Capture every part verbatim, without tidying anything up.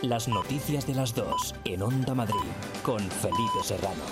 Las noticias de las dos en Onda Madrid con Felipe Serrano.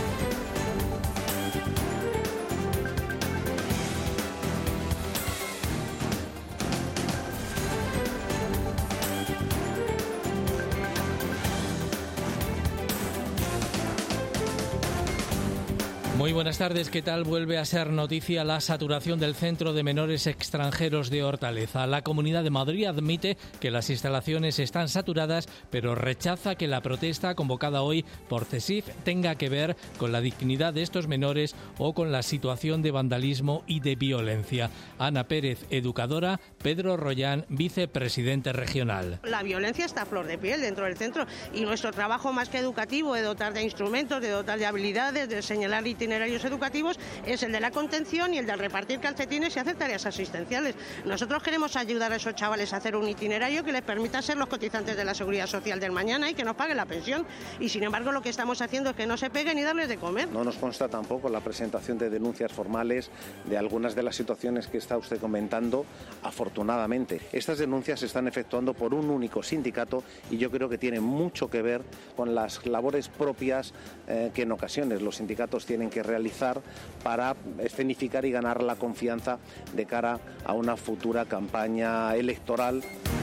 Muy buenas tardes, ¿qué tal? Vuelve a ser noticia la saturación del Centro de Menores Extranjeros de Hortaleza. La Comunidad de Madrid admite que las instalaciones están saturadas, pero rechaza que la protesta convocada hoy por CESIF tenga que ver con la dignidad de estos menores o con la situación de vandalismo y de violencia. Ana Pérez, educadora; Pedro Rollán, vicepresidente regional. La violencia está a flor de piel dentro del centro y nuestro trabajo más que educativo, de dotar de instrumentos, de dotar de habilidades, de señalar itinerarios educativos, es el de la contención y el de repartir calcetines y hacer tareas asistenciales. Nosotros queremos ayudar a esos chavales a hacer un itinerario que les permita ser los cotizantes de la Seguridad Social del mañana y que nos paguen la pensión. Y sin embargo lo que estamos haciendo es que no se peguen y darles de comer. No nos consta tampoco la presentación de denuncias formales de algunas de las situaciones que está usted comentando, afortunadamente. Estas denuncias se están efectuando por un único sindicato y yo creo que tiene mucho que ver con las labores propias eh, que en ocasiones los sindicatos tienen que realizar para escenificar y ganar la confianza de cara a una futura campaña electoral.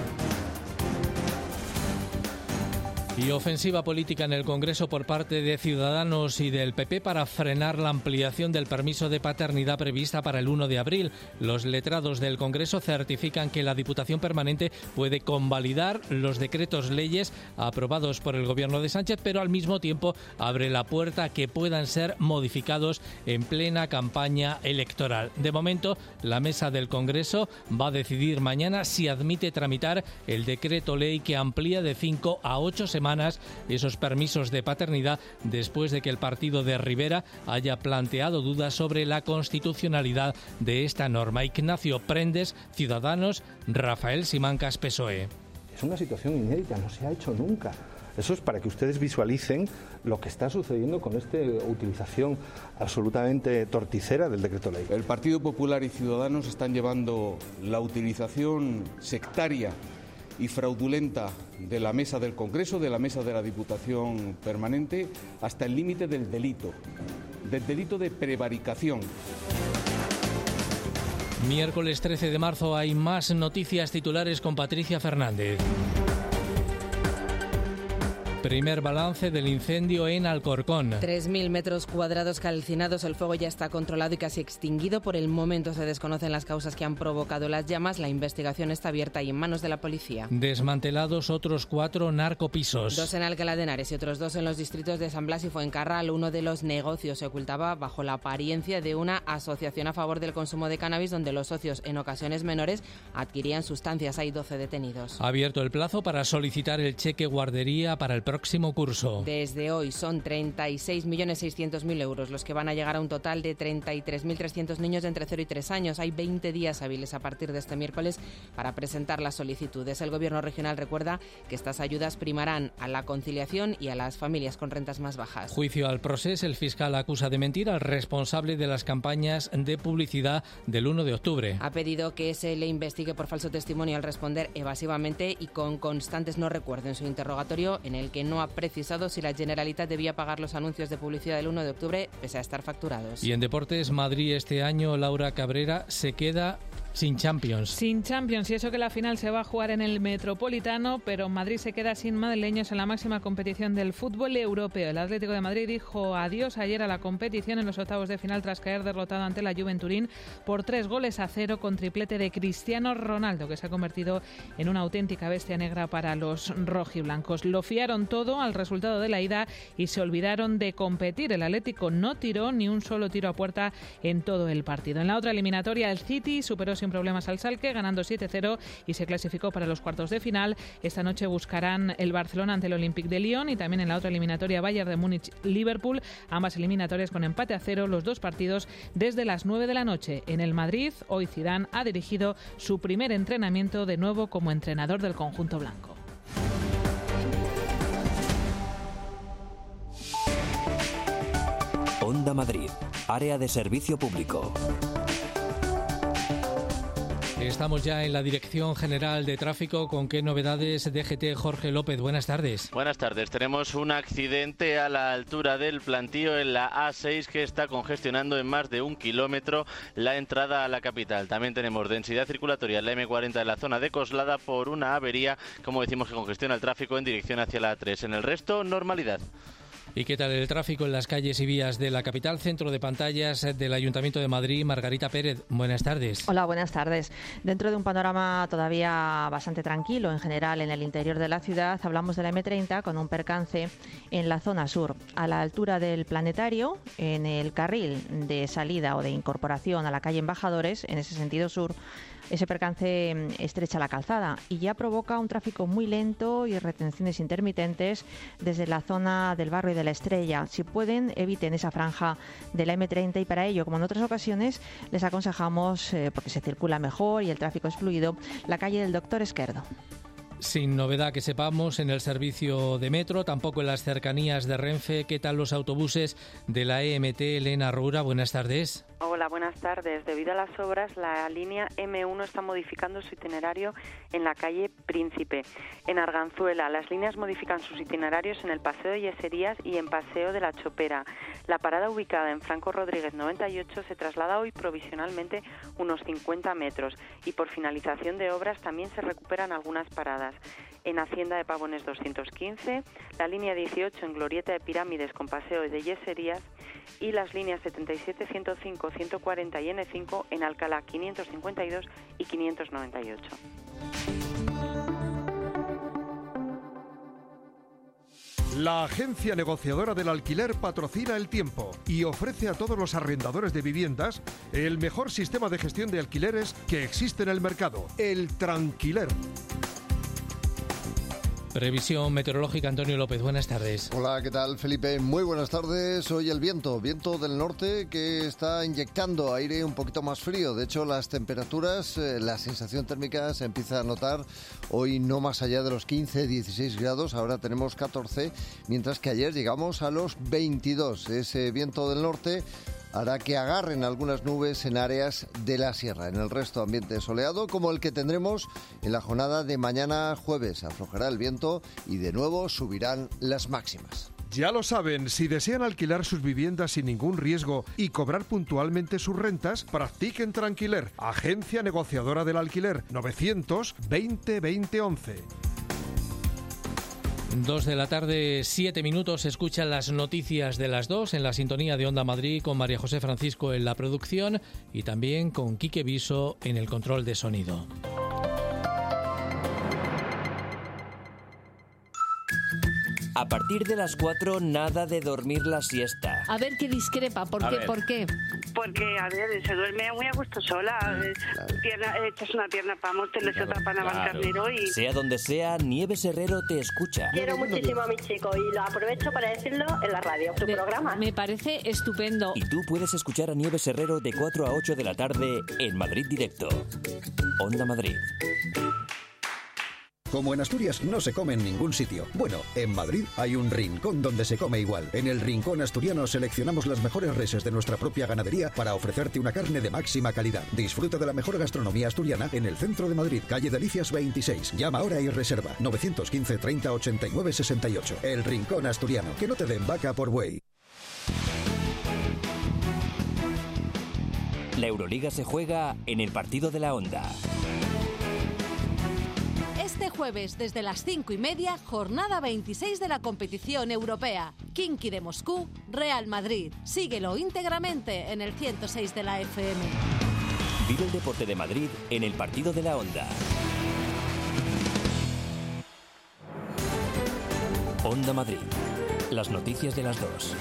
Y ofensiva política en el Congreso por parte de Ciudadanos y del P P para frenar la ampliación del permiso de paternidad prevista para el uno de abril. Los letrados del Congreso certifican que la Diputación Permanente puede convalidar los decretos leyes aprobados por el Gobierno de Sánchez, pero al mismo tiempo abre la puerta a que puedan ser modificados en plena campaña electoral. De momento, la mesa del Congreso va a decidir mañana si admite tramitar el decreto ley que amplía de cinco a ocho semanas esos permisos de paternidad después de que el partido de Rivera haya planteado dudas sobre la constitucionalidad de esta norma. Ignacio Prendes, Ciudadanos; Rafael Simancas, P S O E. Es una situación inédita, no se ha hecho nunca. Eso es para que ustedes visualicen lo que está sucediendo con esta utilización absolutamente torticera del decreto ley. El Partido Popular y Ciudadanos están llevando la utilización sectaria y fraudulenta de la mesa del Congreso, de la mesa de la Diputación Permanente, hasta el límite del delito, del delito de prevaricación. Miércoles trece de marzo hay más noticias titulares con Patricia Fernández. Primer balance del incendio en Alcorcón. tres mil metros cuadrados calcinados. El fuego ya está controlado y casi extinguido. Por el momento se desconocen las causas que han provocado las llamas. La investigación está abierta y en manos de la policía. Desmantelados otros cuatro narcopisos. Dos en Alcalá de Henares y otros dos en los distritos de San Blas y Fuencarral. Uno de los negocios se ocultaba bajo la apariencia de una asociación a favor del consumo de cannabis, donde los socios, en ocasiones menores, adquirían sustancias. Hay doce detenidos. Ha abierto el plazo para solicitar el cheque guardería para el próximo curso. Desde hoy son treinta y seis millones seiscientos mil euros los que van a llegar a un total de treinta y tres mil trescientos niños de entre cero y tres años. Hay veinte días hábiles a partir de este miércoles para presentar las solicitudes. El Gobierno regional recuerda que estas ayudas primarán a la conciliación y a las familias con rentas más bajas. Juicio al Procés. El fiscal acusa de mentir al responsable de las campañas de publicidad del uno de octubre. Ha pedido que se le investigue por falso testimonio al responder evasivamente y con constantes no recuerdo en su interrogatorio, en el que no ha precisado si la Generalitat debía pagar los anuncios de publicidad del uno de octubre pese a estar facturados. Y en deportes, Madrid este año, Laura Cabrera, se queda sin Champions. Sin Champions, y eso que la final se va a jugar en el Metropolitano, pero Madrid se queda sin madrileños en la máxima competición del fútbol europeo. El Atlético de Madrid dijo adiós ayer a la competición en los octavos de final tras caer derrotado ante la Juve en Turín por tres goles a cero con triplete de Cristiano Ronaldo, que se ha convertido en una auténtica bestia negra para los rojiblancos. Lo fiaron todo al resultado de la ida y se olvidaron de competir. El Atlético no tiró ni un solo tiro a puerta en todo el partido. En la otra eliminatoria, el City superó sin problemas al Schalke, ganando siete cero y se clasificó para los cuartos de final. Esta noche buscarán el Barcelona ante el Olympique de Lyon y también en la otra eliminatoria Bayern de Múnich-Liverpool, ambas eliminatorias con empate a cero, los dos partidos desde las nueve de la noche. En el Madrid, hoy Zidane ha dirigido su primer entrenamiento de nuevo como entrenador del conjunto blanco. Onda Madrid, área de servicio público. Estamos ya en la Dirección General de Tráfico. ¿Con qué novedades? D G T, Jorge López, buenas tardes. Buenas tardes. Tenemos un accidente a la altura del Plantío en la A seis que está congestionando en más de un kilómetro la entrada a la capital. También tenemos densidad circulatoria en la eme cuarenta en la zona de Coslada por una avería, como decimos, que congestiona el tráfico en dirección hacia la A tres. En el resto, normalidad. ¿Y qué tal el tráfico en las calles y vías de la capital? Centro de pantallas del Ayuntamiento de Madrid, Margarita Pérez, buenas tardes. Hola, buenas tardes. Dentro de un panorama todavía bastante tranquilo en general en el interior de la ciudad, hablamos de la eme treinta con un percance en la zona sur, a la altura del Planetario, en el carril de salida o de incorporación a la calle Embajadores, en ese sentido sur. Ese percance estrecha la calzada y ya provoca un tráfico muy lento y retenciones intermitentes desde la zona del barrio de la Estrella. Si pueden, eviten esa franja de la eme treinta y para ello, como en otras ocasiones, les aconsejamos, eh, porque se circula mejor y el tráfico es fluido, la calle del Doctor Esquerdo. Sin novedad que sepamos en el servicio de metro, tampoco en las cercanías de Renfe. ¿Qué tal los autobuses de la E M T? Elena Roura, buenas tardes. Hola, buenas tardes. Debido a las obras, la línea eme uno está modificando su itinerario en la calle Príncipe. En Arganzuela, las líneas modifican sus itinerarios en el Paseo de Yeserías y en Paseo de la Chopera. La parada ubicada en Franco Rodríguez noventa y ocho se traslada hoy provisionalmente unos cincuenta metros y por finalización de obras también se recuperan algunas paradas. En Hacienda de Pavones doscientos quince, la línea dieciocho en Glorieta de Pirámides con Paseo de Yeserías y las líneas setenta y siete, ciento cinco, ciento cuarenta y ene cinco en Alcalá quinientos cincuenta y dos y quinientos noventa y ocho. La agencia negociadora del alquiler patrocina El Tiempo y ofrece a todos los arrendadores de viviendas el mejor sistema de gestión de alquileres que existe en el mercado, el Tranquiler. Previsión meteorológica, Antonio López, buenas tardes. Hola, ¿qué tal, Felipe? Muy buenas tardes. Hoy el viento, viento del norte que está inyectando aire un poquito más frío. De hecho, las temperaturas, eh, la sensación térmica se empieza a notar hoy no más allá de los quince, dieciséis grados. Ahora tenemos catorce, mientras que ayer llegamos a los veintidós. Ese viento del norte hará que agarren algunas nubes en áreas de la sierra. En el resto, ambiente soleado, como el que tendremos en la jornada de mañana jueves. Aflojará el viento y de nuevo subirán las máximas. Ya lo saben, si desean alquilar sus viviendas sin ningún riesgo y cobrar puntualmente sus rentas, practiquen Tranquiler, agencia negociadora del alquiler, novecientos veinte veinte once. Dos de la tarde, siete minutos, escuchan las noticias de las dos en la sintonía de Onda Madrid con María José Francisco en la producción y también con Quique Viso en el control de sonido. A partir de las cuatro, nada de dormir la siesta. A ver qué discrepa, ¿por qué? ¿Por qué? Porque, a ver, se duerme muy a gusto sola. Claro. Pierna, echas una pierna para Móstoles, claro, otra para Navalcarnero y... Sea donde sea, Nieves Herrero te escucha. Quiero muchísimo a mi chico y lo aprovecho para decirlo en la radio, tu me, programa. Me parece estupendo. Y tú puedes escuchar a Nieves Herrero de cuatro a ocho de la tarde en Madrid Directo. Onda Madrid. Como en Asturias no se come en ningún sitio. Bueno, en Madrid hay un rincón donde se come igual. En el Rincón Asturiano seleccionamos las mejores reses de nuestra propia ganadería para ofrecerte una carne de máxima calidad. Disfruta de la mejor gastronomía asturiana en el centro de Madrid, calle Delicias veintiséis. Llama ahora y reserva novecientos quince, treinta, ochenta y nueve, sesenta y ocho. El Rincón Asturiano. Que no te den vaca por buey. La Euroliga se juega en el partido de la Onda. Este jueves, desde las cinco y media, jornada veintiséis de la competición europea. Khimki de Moscú, Real Madrid. Síguelo íntegramente en el ciento seis de la F M. Vive el deporte de Madrid en el partido de la Onda. Onda Madrid. Las noticias de las dos.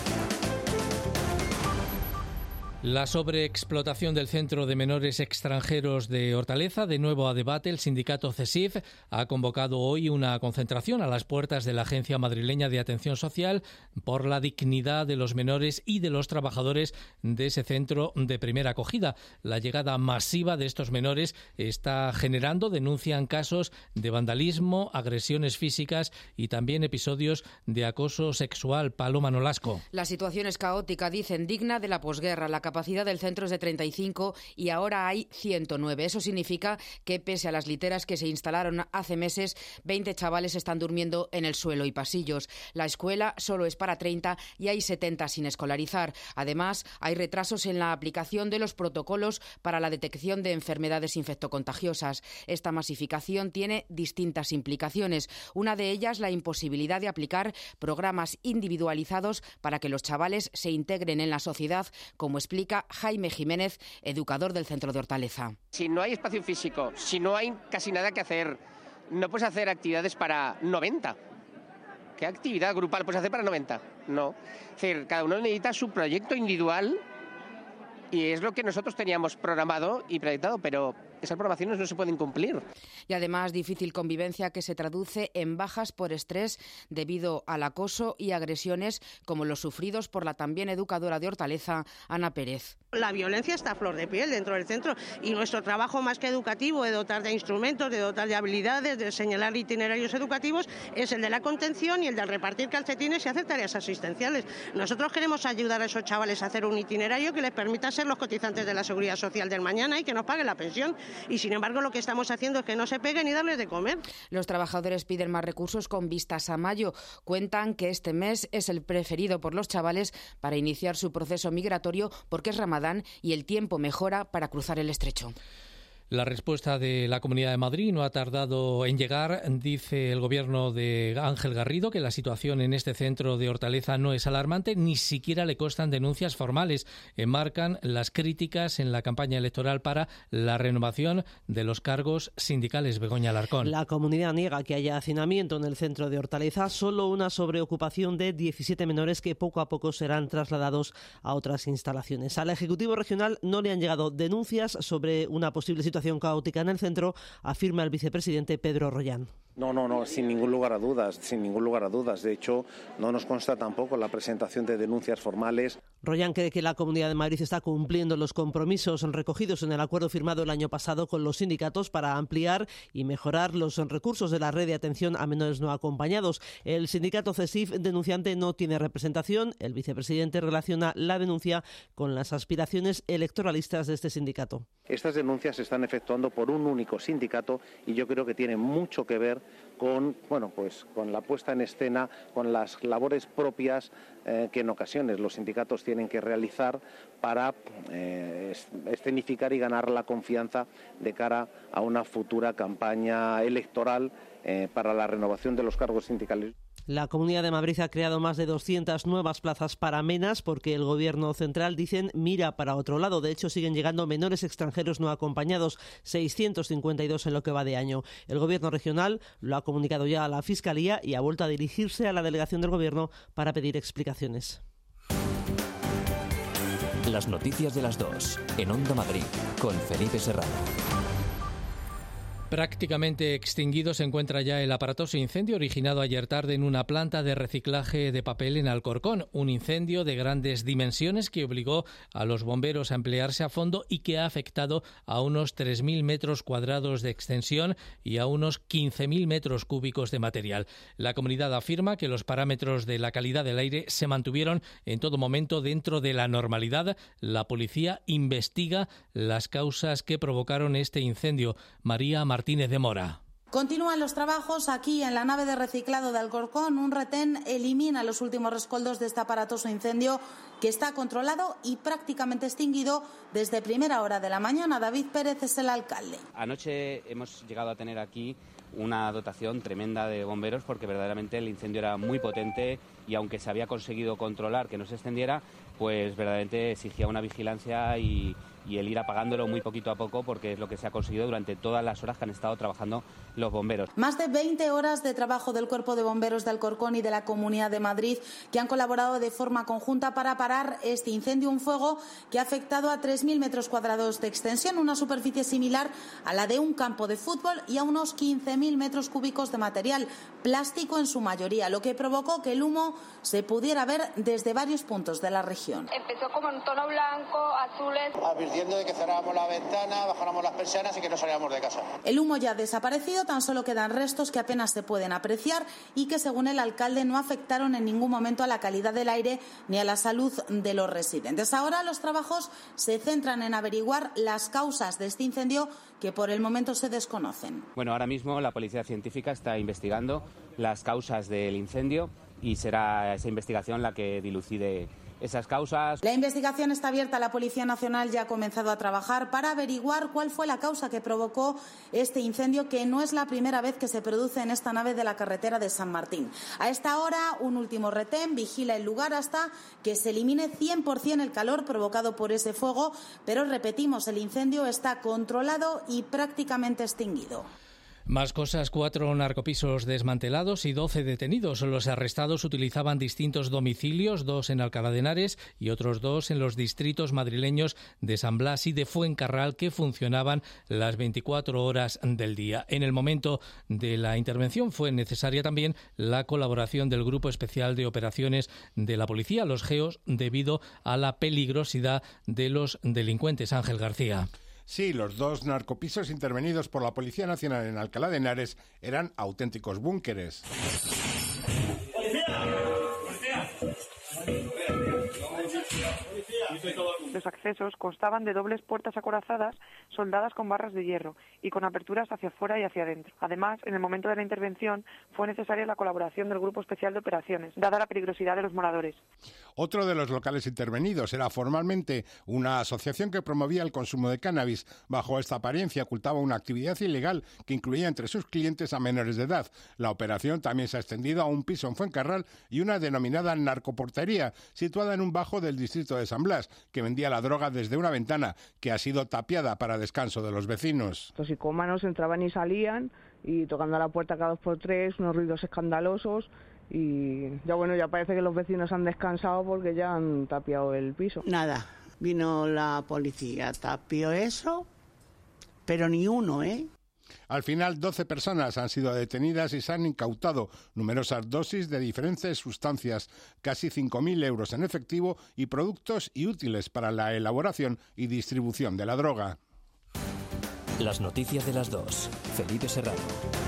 La sobreexplotación del Centro de Menores Extranjeros de Hortaleza, de nuevo a debate. El sindicato CESIF ha convocado hoy una concentración a las puertas de la Agencia Madrileña de Atención Social por la dignidad de los menores y de los trabajadores de ese centro de primera acogida. La llegada masiva de estos menores está generando, denuncian casos de vandalismo, agresiones físicas y también episodios de acoso sexual. Paloma Nolasco. La situación es caótica, dicen, digna de la posguerra. La capacidad capacidad del centro es de treinta y cinco y ahora hay ciento nueve. Eso significa que, pese a las literas que se instalaron hace meses, veinte chavales están durmiendo en el suelo y pasillos. La escuela solo es para treinta y hay setenta sin escolarizar. Además, hay retrasos en la aplicación de los protocolos para la detección de enfermedades infectocontagiosas. Esta masificación tiene distintas implicaciones. Una de ellas, la imposibilidad de aplicar programas individualizados para que los chavales se integren en la sociedad, como explica Jaime Jiménez, educador del centro de Hortaleza. Si no hay espacio físico, si no hay casi nada que hacer, no puedes hacer actividades para noventa. ¿Qué actividad grupal puedes hacer para noventa? No. Es decir, cada uno necesita su proyecto individual y es lo que nosotros teníamos programado y proyectado, pero esas programaciones no se pueden cumplir. Y además, difícil convivencia que se traduce en bajas por estrés debido al acoso y agresiones como los sufridos por la también educadora de Hortaleza, Ana Pérez. La violencia está a flor de piel dentro del centro y nuestro trabajo más que educativo, de dotar de instrumentos, de dotar de habilidades, de señalar itinerarios educativos, es el de la contención y el de repartir calcetines y hacer tareas asistenciales. Nosotros queremos ayudar a esos chavales a hacer un itinerario que les permita ser los cotizantes de la Seguridad Social del mañana y que nos paguen la pensión. Y sin embargo lo que estamos haciendo es que no se peguen y darles de comer. Los trabajadores piden más recursos con vistas a mayo. Cuentan que este mes es el preferido por los chavales para iniciar su proceso migratorio porque es Ramadán y el tiempo mejora para cruzar el estrecho. La respuesta de la Comunidad de Madrid no ha tardado en llegar. Dice el Gobierno de Ángel Garrido que la situación en este centro de Hortaleza no es alarmante, ni siquiera le constan denuncias formales. Enmarcan las críticas en la campaña electoral para la renovación de los cargos sindicales. Begoña Alarcón. La comunidad niega que haya hacinamiento en el centro de Hortaleza, solo una sobreocupación de diecisiete menores que poco a poco serán trasladados a otras instalaciones. Al Ejecutivo Regional no le han llegado denuncias sobre una posible situación situación caótica en el centro, afirma el vicepresidente Pedro Rollán. No, no, no, sin ningún lugar a dudas, sin ningún lugar a dudas. De hecho, no nos consta tampoco la presentación de denuncias formales. Rollán cree que la Comunidad de Madrid está cumpliendo los compromisos recogidos en el acuerdo firmado el año pasado con los sindicatos para ampliar y mejorar los recursos de la red de atención a menores no acompañados. El sindicato CESIF denunciante no tiene representación. El vicepresidente relaciona la denuncia con las aspiraciones electoralistas de este sindicato. Estas denuncias se están efectuando por un único sindicato y yo creo que tiene mucho que ver con, bueno, pues, con la puesta en escena, con las labores propias eh, que en ocasiones los sindicatos tienen que realizar para eh, escenificar y ganar la confianza de cara a una futura campaña electoral eh, para la renovación de los cargos sindicales. La Comunidad de Madrid ha creado más de doscientas nuevas plazas para menas porque el Gobierno central, dicen, mira para otro lado. De hecho, siguen llegando menores extranjeros no acompañados, seiscientos cincuenta y dos en lo que va de año. El Gobierno regional lo ha comunicado ya a la Fiscalía y ha vuelto a dirigirse a la delegación del Gobierno para pedir explicaciones. Las noticias de las dos, en Onda Madrid, con Felipe Serrano. Prácticamente extinguido se encuentra ya el aparatoso incendio originado ayer tarde en una planta de reciclaje de papel en Alcorcón. Un incendio de grandes dimensiones que obligó a los bomberos a emplearse a fondo y que ha afectado a unos tres mil metros cuadrados de extensión y a unos quince mil metros cúbicos de material. La comunidad afirma que los parámetros de la calidad del aire se mantuvieron en todo momento dentro de la normalidad. La policía investiga las causas que provocaron este incendio. María Martínez de Mora. Continúan los trabajos aquí en la nave de reciclado de Alcorcón. Un retén elimina los últimos rescoldos de este aparatoso incendio que está controlado y prácticamente extinguido desde primera hora de la mañana. David Pérez es el alcalde. Anoche hemos llegado a tener aquí una dotación tremenda de bomberos porque verdaderamente el incendio era muy potente y aunque se había conseguido controlar que no se extendiera, pues verdaderamente exigía una vigilancia y, y el ir apagándolo muy poquito a poco porque es lo que se ha conseguido durante todas las horas que han estado trabajando los bomberos. Más de veinte horas de trabajo del Cuerpo de Bomberos de Alcorcón y de la Comunidad de Madrid que han colaborado de forma conjunta para parar este incendio, un fuego que ha afectado a tres mil metros cuadrados de extensión, una superficie similar a la de un campo de fútbol y a unos quince mil metros cúbicos de material, plástico en su mayoría, lo que provocó que el humo se pudiera ver desde varios puntos de la región. Empezó como en tono blanco, azules. diciendo de que cerráramos la ventana, bajáramos las persianas y que no salíamos de casa. El humo ya ha desaparecido, tan solo quedan restos que apenas se pueden apreciar y que, según el alcalde, no afectaron en ningún momento a la calidad del aire ni a la salud de los residentes. Ahora los trabajos se centran en averiguar las causas de este incendio, que por el momento se desconocen. Bueno, ahora mismo la Policía Científica está investigando las causas del incendio y será esa investigación la que dilucide esas causas. La investigación está abierta. La Policía Nacional ya ha comenzado a trabajar para averiguar cuál fue la causa que provocó este incendio, que no es la primera vez que se produce en esta nave de la carretera de San Martín. A esta hora, un último retén vigila el lugar hasta que se elimine cien por ciento el calor provocado por ese fuego, pero repetimos, el incendio está controlado y prácticamente extinguido. Más cosas, cuatro narcopisos desmantelados y doce detenidos. Los arrestados utilizaban distintos domicilios, dos en Alcalá de Henares y otros dos en los distritos madrileños de San Blas y de Fuencarral, que funcionaban las veinticuatro horas del día. En el momento de la intervención fue necesaria también la colaboración del Grupo Especial de Operaciones de la Policía, los GEOS, debido a la peligrosidad de los delincuentes. Ángel García. Sí, los dos narcopisos intervenidos por la Policía Nacional en Alcalá de Henares eran auténticos búnkeres. Los accesos constaban de dobles puertas acorazadas soldadas con barras de hierro y con aperturas hacia afuera y hacia adentro. Además, en el momento de la intervención fue necesaria la colaboración del Grupo Especial de Operaciones, dada la peligrosidad de los moradores. Otro de los locales intervenidos era formalmente una asociación que promovía el consumo de cannabis. Bajo esta apariencia ocultaba una actividad ilegal que incluía entre sus clientes a menores de edad. La operación también se ha extendido a un piso en Fuencarral y una denominada narcoportería, situada en un bajo del distrito de San Blas, que vendía la droga desde una ventana que ha sido tapiada para descanso de los vecinos. Los psicómanos entraban y salían y tocando a la puerta cada dos por tres, unos ruidos escandalosos, y ya bueno, ya parece que los vecinos han descansado porque ya han tapiado el piso. Nada, vino la policía, tapió eso, pero ni uno, ¿eh? Al final, doce personas han sido detenidas y se han incautado numerosas dosis de diferentes sustancias, casi cinco mil euros en efectivo y productos y útiles para la elaboración y distribución de la droga. Las noticias de las dos. Felipe Serrano.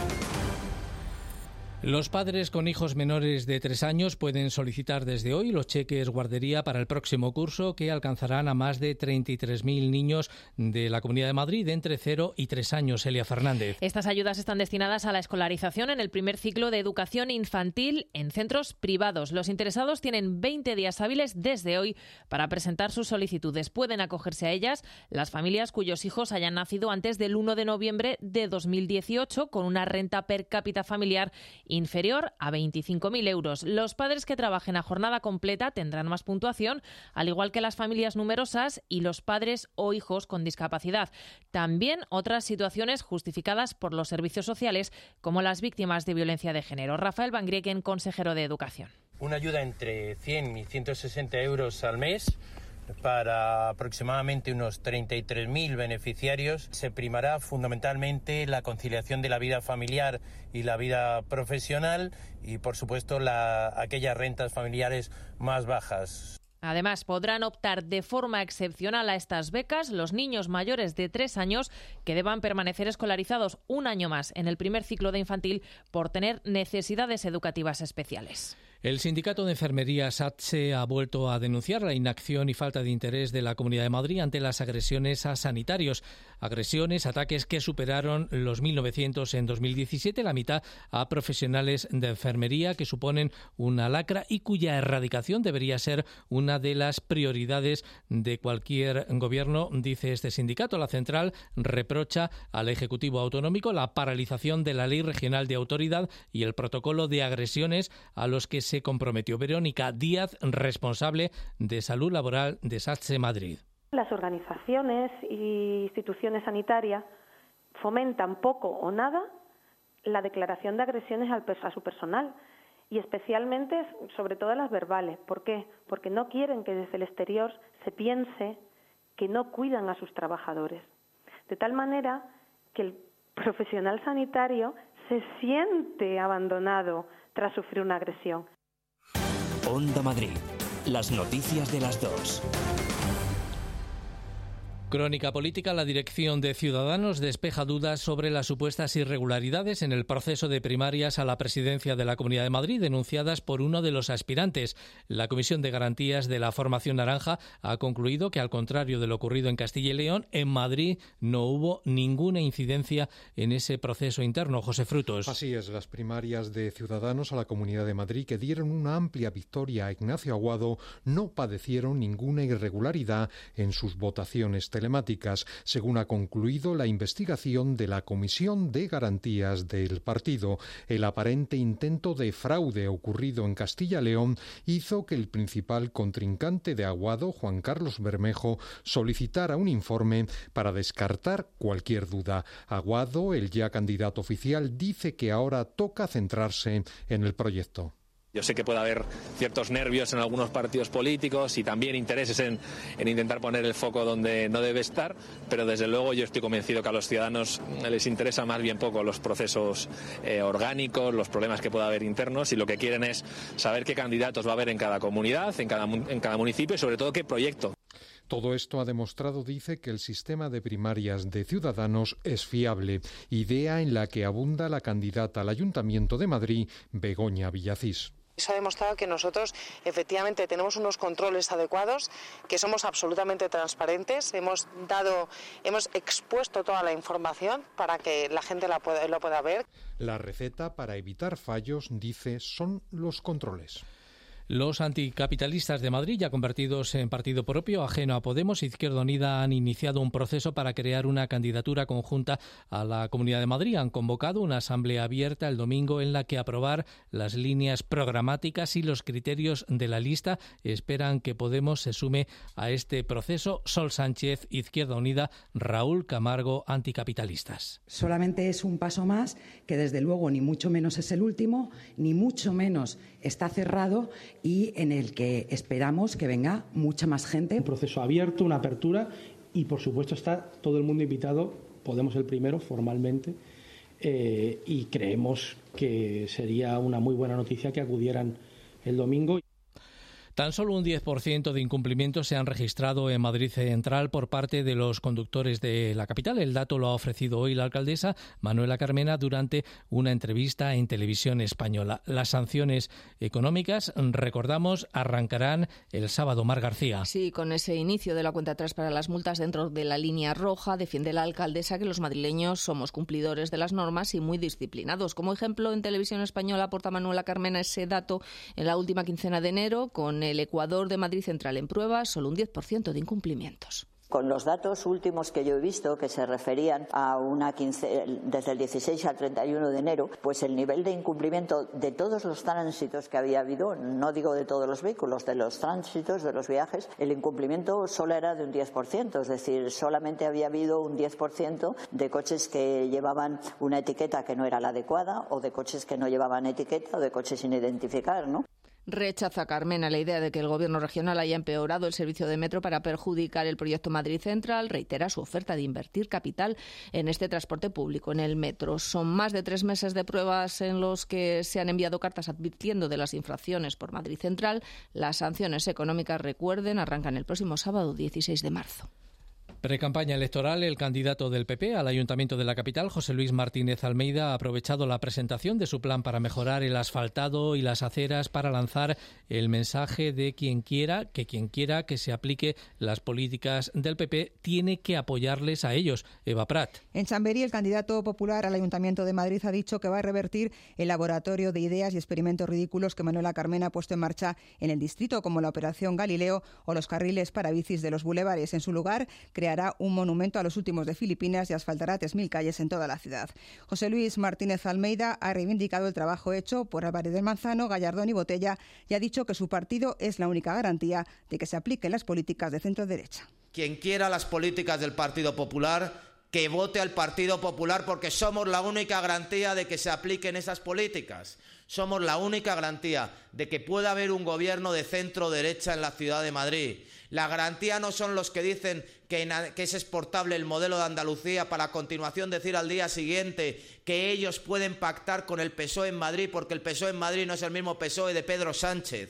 Los padres con hijos menores de tres años pueden solicitar desde hoy los cheques guardería para el próximo curso, que alcanzarán a más de treinta y tres mil niños de la Comunidad de Madrid de entre cero y tres años. Elia Fernández. Estas ayudas están destinadas a la escolarización en el primer ciclo de educación infantil en centros privados. Los interesados tienen veinte días hábiles desde hoy para presentar sus solicitudes. Pueden acogerse a ellas las familias cuyos hijos hayan nacido antes del uno de noviembre de dos mil dieciocho con una renta per cápita familiar inferior a veinticinco mil euros. Los padres que trabajen a jornada completa tendrán más puntuación, al igual que las familias numerosas y los padres o hijos con discapacidad. También otras situaciones justificadas por los servicios sociales, como las víctimas de violencia de género. Rafael Van Grieken, consejero de Educación. Una ayuda entre cien y ciento sesenta euros al mes para aproximadamente unos treinta y tres mil beneficiarios. Se primará fundamentalmente la conciliación de la vida familiar y la vida profesional y, por supuesto, la, aquellas rentas familiares más bajas. Además, podrán optar de forma excepcional a estas becas los niños mayores de tres años que deban permanecer escolarizados un año más en el primer ciclo de infantil por tener necesidades educativas especiales. El sindicato de enfermería SATSE ha vuelto a denunciar la inacción y falta de interés de la Comunidad de Madrid ante las agresiones a sanitarios. Agresiones, ataques que superaron los mil novecientos en dos mil diecisiete, la mitad a profesionales de enfermería, que suponen una lacra y cuya erradicación debería ser una de las prioridades de cualquier gobierno, dice este sindicato. La central reprocha al Ejecutivo Autonómico la paralización de la Ley Regional de Autoridad y el protocolo de agresiones a los que se comprometió. Verónica Díaz, responsable de Salud Laboral de SATSE Madrid. Las organizaciones e instituciones sanitarias fomentan poco o nada la declaración de agresiones a su personal y especialmente, sobre todo, las verbales. ¿Por qué? Porque no quieren que desde el exterior se piense que no cuidan a sus trabajadores. De tal manera que el profesional sanitario se siente abandonado tras sufrir una agresión. Onda Madrid. Las noticias de las dos. Crónica política. La dirección de Ciudadanos despeja dudas sobre las supuestas irregularidades en el proceso de primarias a la presidencia de la Comunidad de Madrid denunciadas por uno de los aspirantes. La Comisión de Garantías de la Formación Naranja ha concluido que, al contrario de lo ocurrido en Castilla y León, en Madrid no hubo ninguna incidencia en ese proceso interno. José Frutos. Así es, las primarias de Ciudadanos a la Comunidad de Madrid, que dieron una amplia victoria a Ignacio Aguado, no padecieron ninguna irregularidad en sus votaciones telemáticas, según ha concluido la investigación de la Comisión de Garantías del partido. El aparente intento de fraude ocurrido en Castilla y León hizo que el principal contrincante de Aguado, Juan Carlos Bermejo, solicitara un informe para descartar cualquier duda. Aguado, el ya candidato oficial, dice que ahora toca centrarse en el proyecto. Yo sé que puede haber ciertos nervios en algunos partidos políticos y también intereses en, en intentar poner el foco donde no debe estar, pero desde luego yo estoy convencido que a los ciudadanos les interesa más bien poco los procesos eh, orgánicos, los problemas que pueda haber internos, y lo que quieren es saber qué candidatos va a haber en cada comunidad, en cada, en cada municipio y sobre todo qué proyecto. Todo esto ha demostrado, dice, que el sistema de primarias de Ciudadanos es fiable, idea en la que abunda la candidata al Ayuntamiento de Madrid, Begoña Villacís. Eso ha demostrado que nosotros efectivamente tenemos unos controles adecuados, que somos absolutamente transparentes, hemos dado, hemos expuesto toda la información para que la gente la pueda, lo pueda ver. La receta para evitar fallos, dice, son los controles. Los anticapitalistas de Madrid, ya convertidos en partido propio, ajeno a Podemos, Izquierda Unida, han iniciado un proceso para crear una candidatura conjunta a la Comunidad de Madrid. Han convocado una asamblea abierta el domingo en la que aprobar las líneas programáticas y los criterios de la lista. Esperan que Podemos se sume a este proceso. Sol Sánchez, Izquierda Unida; Raúl Camargo, anticapitalistas. Solamente es un paso más, que desde luego ni mucho menos es el último, ni mucho menos está cerrado, y en el que esperamos que venga mucha más gente. Un proceso abierto, una apertura, y por supuesto está todo el mundo invitado, Podemos el primero formalmente, eh, y creemos que sería una muy buena noticia que acudieran el domingo. Tan solo un diez por ciento de incumplimientos se han registrado en Madrid Central por parte de los conductores de la capital. El dato lo ha ofrecido hoy la alcaldesa Manuela Carmena durante una entrevista en Televisión Española. Las sanciones económicas, recordamos, arrancarán el sábado. Mar García. Sí, con ese inicio de la cuenta atrás para las multas dentro de la línea roja, defiende la alcaldesa que los madrileños somos cumplidores de las normas y muy disciplinados. Como ejemplo, en Televisión Española aporta Manuela Carmena ese dato en la última quincena de enero, con el Ecuador de Madrid Central en prueba, solo un diez por ciento de incumplimientos. Con los datos últimos que yo he visto, que se referían a una quince, desde el dieciséis al treinta y uno de enero, pues el nivel de incumplimiento de todos los tránsitos que había habido, no digo de todos los vehículos, de los tránsitos, de los viajes, el incumplimiento solo era de un diez por ciento, es decir, solamente había habido un diez por ciento de coches que llevaban una etiqueta que no era la adecuada, o de coches que no llevaban etiqueta, o de coches sin identificar, ¿no? Rechaza Carmena la idea de que el Gobierno regional haya empeorado el servicio de metro para perjudicar el proyecto Madrid Central. Reitera su oferta de invertir capital en este transporte público, en el metro. Son más de tres meses de pruebas en los que se han enviado cartas advirtiendo de las infracciones por Madrid Central. Las sanciones económicas, recuerden, arrancan el próximo sábado dieciséis de marzo. Precampaña electoral. El candidato del P P al Ayuntamiento de la capital, José Luis Martínez Almeida, ha aprovechado la presentación de su plan para mejorar el asfaltado y las aceras para lanzar el mensaje de quien quiera, que quien quiera que se aplique las políticas del P P tiene que apoyarles a ellos. Eva Prat. En Chamberí, el candidato popular al Ayuntamiento de Madrid ha dicho que va a revertir el laboratorio de ideas y experimentos ridículos que Manuela Carmena ha puesto en marcha en el distrito, como la Operación Galileo o los carriles para bicis de los bulevares. En su lugar, creará un monumento a los últimos de Filipinas y asfaltará tres mil calles en toda la ciudad. José Luis Martínez Almeida ha reivindicado el trabajo hecho por Álvarez del Manzano, Gallardón y Botella y ha dicho que su partido es la única garantía de que se apliquen las políticas de centro-derecha. Quien quiera las políticas del Partido Popular, que vote al Partido Popular, porque somos la única garantía de que se apliquen esas políticas. Somos la única garantía de que pueda haber un gobierno de centro-derecha en la ciudad de Madrid. La garantía no son los que dicen que, que es exportable el modelo de Andalucía para a continuación decir al día siguiente que ellos pueden pactar con el P S O E en Madrid porque el P S O E en Madrid no es el mismo P S O E de Pedro Sánchez.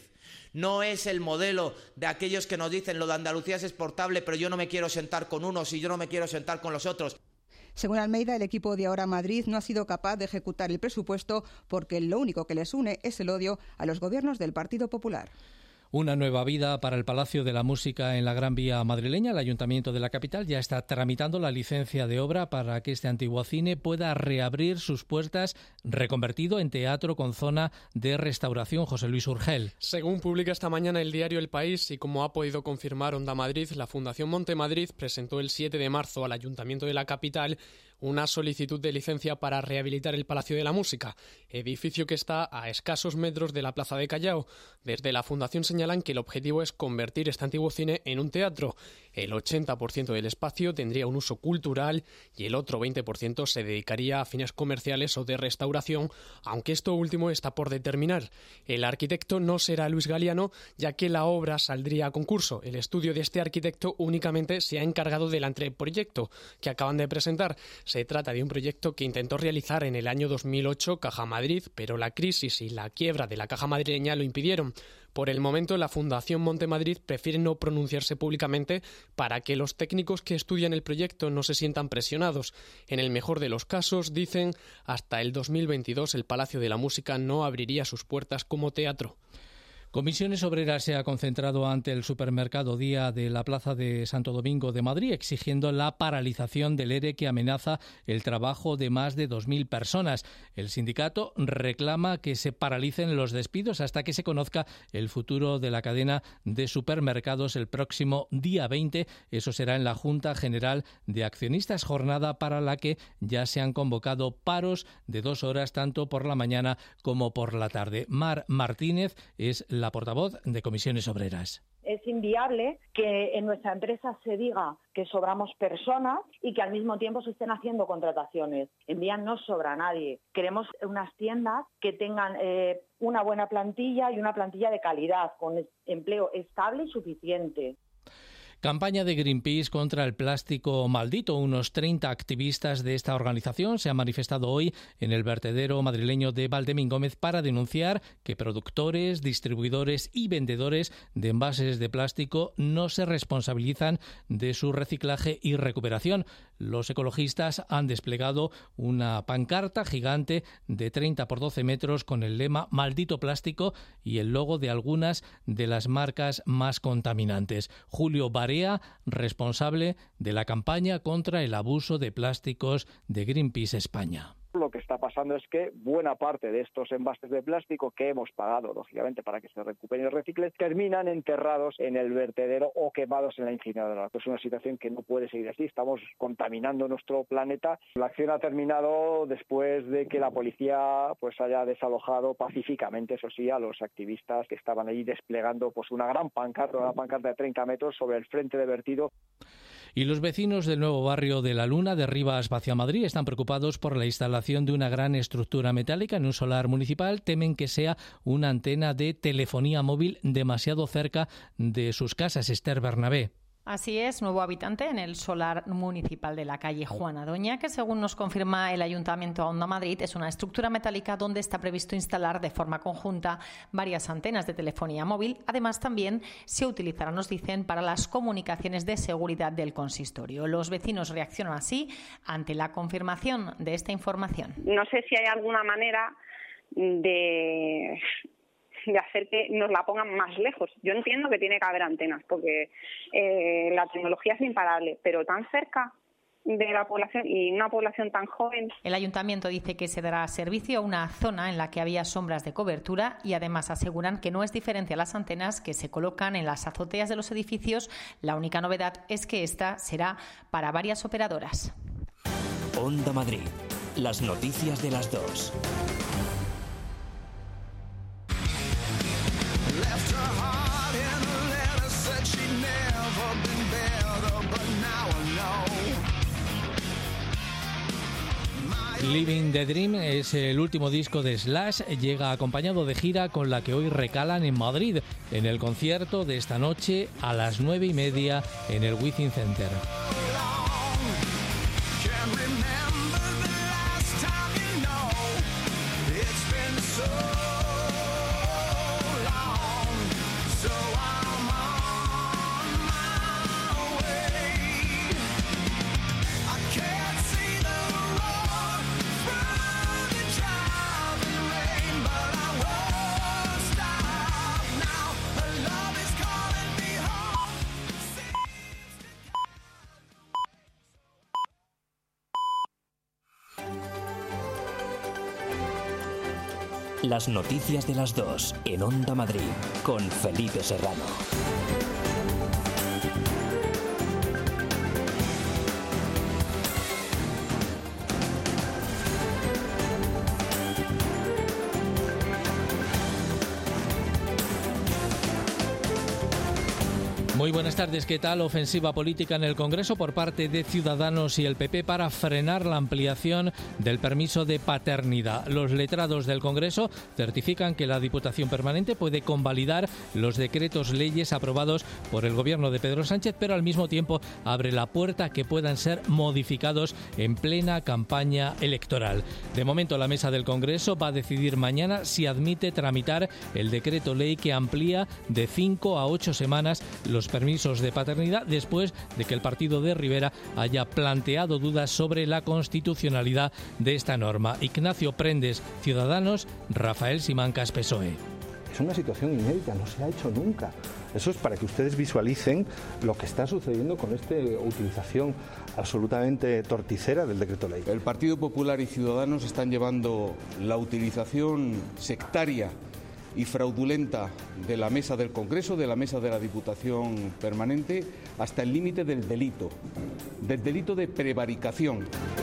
No es el modelo de aquellos que nos dicen lo de Andalucía es exportable, pero yo no me quiero sentar con unos y yo no me quiero sentar con los otros. Según Almeida, el equipo de Ahora Madrid no ha sido capaz de ejecutar el presupuesto porque lo único que les une es el odio a los gobiernos del Partido Popular. Una nueva vida para el Palacio de la Música en la Gran Vía madrileña. El Ayuntamiento de la capital ya está tramitando la licencia de obra para que este antiguo cine pueda reabrir sus puertas, reconvertido en teatro con zona de restauración. José Luis Urgel. Según publica esta mañana el diario El País y como ha podido confirmar Onda Madrid, la Fundación Montemadrid presentó el siete de marzo al Ayuntamiento de la capital una solicitud de licencia para rehabilitar el Palacio de la Música, edificio que está a escasos metros de la Plaza de Callao. Desde la Fundación señalan que el objetivo es convertir este antiguo cine en un teatro. El ochenta por ciento del espacio tendría un uso cultural y el otro veinte por ciento se dedicaría a fines comerciales o de restauración, aunque esto último está por determinar. El arquitecto no será Luis Galiano, ya que la obra saldría a concurso. El estudio de este arquitecto únicamente se ha encargado del anteproyecto que acaban de presentar. Se trata de un proyecto que intentó realizar en el año dos mil ocho Caja Madrid, pero la crisis y la quiebra de la Caja madrileña lo impidieron. Por el momento, la Fundación Montemadrid prefiere no pronunciarse públicamente para que los técnicos que estudian el proyecto no se sientan presionados. En el mejor de los casos, dicen, hasta el dos mil veintidós el Palacio de la Música no abriría sus puertas como teatro. Comisiones Obreras se ha concentrado ante el supermercado Día de la Plaza de Santo Domingo de Madrid, exigiendo la paralización del ERE que amenaza el trabajo de más de dos mil personas. El sindicato reclama que se paralicen los despidos hasta que se conozca el futuro de la cadena de supermercados el próximo día veinte. Eso será en la Junta General de Accionistas, jornada para la que ya se han convocado paros de dos horas tanto por la mañana como por la tarde. Mar Martínez es la portavoz de Comisiones Obreras. Es inviable que en nuestra empresa se diga que sobramos personas y que al mismo tiempo se estén haciendo contrataciones. En Vía no sobra nadie. Queremos unas tiendas que tengan eh, una buena plantilla y una plantilla de calidad, con empleo estable y suficiente. Campaña de Greenpeace contra el plástico maldito. Unos treinta activistas de esta organización se han manifestado hoy en el vertedero madrileño de Valdemín Gómez para denunciar que productores, distribuidores y vendedores de envases de plástico no se responsabilizan de su reciclaje y recuperación. Los ecologistas han desplegado una pancarta gigante de treinta por doce metros con el lema "Maldito plástico" y el logo de algunas de las marcas más contaminantes. Julio Barea, responsable de la campaña contra el abuso de plásticos de Greenpeace España. Lo que está pasando es que buena parte de estos envases de plástico que hemos pagado, lógicamente, para que se recuperen y reciclen, terminan enterrados en el vertedero o quemados en la incineradora. Es una situación que no puede seguir así. Estamos contaminando nuestro planeta. La acción ha terminado después de que la policía pues haya desalojado pacíficamente, eso sí, a los activistas que estaban allí desplegando pues una gran pancarta, una pancarta de treinta metros sobre el frente de vertido. Y los vecinos del nuevo barrio de La Luna, de Rivas hacia Madrid, están preocupados por la instalación de una gran estructura metálica en un solar municipal. Temen que sea una antena de telefonía móvil demasiado cerca de sus casas. Esther Bernabé. Así es, nuevo habitante en el solar municipal de la calle Juana Doña, que según nos confirma el Ayuntamiento a Onda Madrid, es una estructura metálica donde está previsto instalar de forma conjunta varias antenas de telefonía móvil. Además, también se utilizará, nos dicen, para las comunicaciones de seguridad del consistorio. Los vecinos reaccionan así ante la confirmación de esta información. No sé si hay alguna manera de... de hacer que nos la pongan más lejos. Yo entiendo que tiene que haber antenas, porque eh, la tecnología es imparable, pero tan cerca de la población y una población tan joven. El ayuntamiento dice que se dará servicio a una zona en la que había sombras de cobertura y además aseguran que no es diferente a las antenas que se colocan en las azoteas de los edificios. La única novedad es que esta será para varias operadoras. Onda Madrid, las noticias de las dos. Living the Dream es el último disco de Slash, llega acompañado de gira con la que hoy recalan en Madrid, en el concierto de esta noche a las nueve y media en el Wizzing Center. Las noticias de las dos en Onda Madrid con Felipe Serrano. Muy buenas tardes, ¿qué tal? Ofensiva política en el Congreso por parte de Ciudadanos y el P P para frenar la ampliación del permiso de paternidad. Los letrados del Congreso certifican que la Diputación Permanente puede convalidar los decretos leyes aprobados por el Gobierno de Pedro Sánchez, pero al mismo tiempo abre la puerta a que puedan ser modificados en plena campaña electoral. De momento, la mesa del Congreso va a decidir mañana si admite tramitar el decreto ley que amplía de cinco a ocho semanas los permisos de paternidad después de que el partido de Rivera haya planteado dudas sobre la constitucionalidad de esta norma. Ignacio Prendes, Ciudadanos; Rafael Simancas, P S O E. Es una situación inédita, no se ha hecho nunca. Eso es para que ustedes visualicen lo que está sucediendo con esta utilización absolutamente torticera del decreto ley. El Partido Popular y Ciudadanos están llevando la utilización sectaria y fraudulenta de la mesa del Congreso, de la mesa de la Diputación Permanente, hasta el límite del delito, del delito de prevaricación.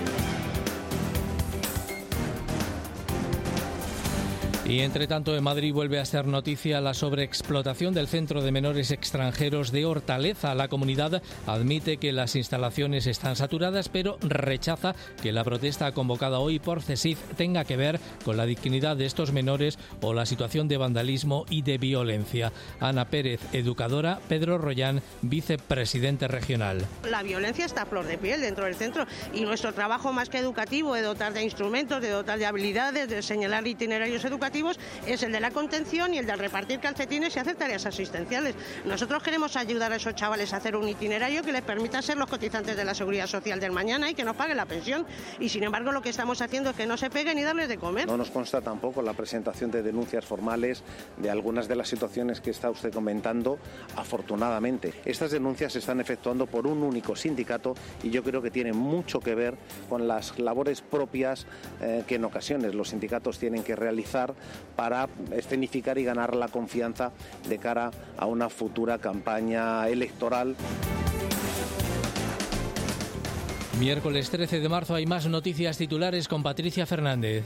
Y entre tanto, en Madrid vuelve a ser noticia la sobreexplotación del Centro de Menores Extranjeros de Hortaleza. La comunidad admite que las instalaciones están saturadas, pero rechaza que la protesta convocada hoy por CESIF tenga que ver con la dignidad de estos menores o la situación de vandalismo y de violencia. Ana Pérez, educadora; Pedro Royán, vicepresidente regional. La violencia está a flor de piel dentro del centro y nuestro trabajo, más que educativo, de dotar de instrumentos, de dotar de habilidades, de señalar itinerarios educativos, es el de la contención y el de repartir calcetines y hacer tareas asistenciales. Nosotros queremos ayudar a esos chavales a hacer un itinerario que les permita ser los cotizantes de la Seguridad Social del mañana y que nos paguen la pensión. Y sin embargo, lo que estamos haciendo es que no se peguen y darles de comer. No nos consta tampoco la presentación de denuncias formales de algunas de las situaciones que está usted comentando, afortunadamente. Estas denuncias se están efectuando por un único sindicato y yo creo que tienen mucho que ver con las labores propias eh, que en ocasiones los sindicatos tienen que realizar para escenificar y ganar la confianza de cara a una futura campaña electoral. Miércoles trece de marzo hay más noticias titulares con Patricia Fernández.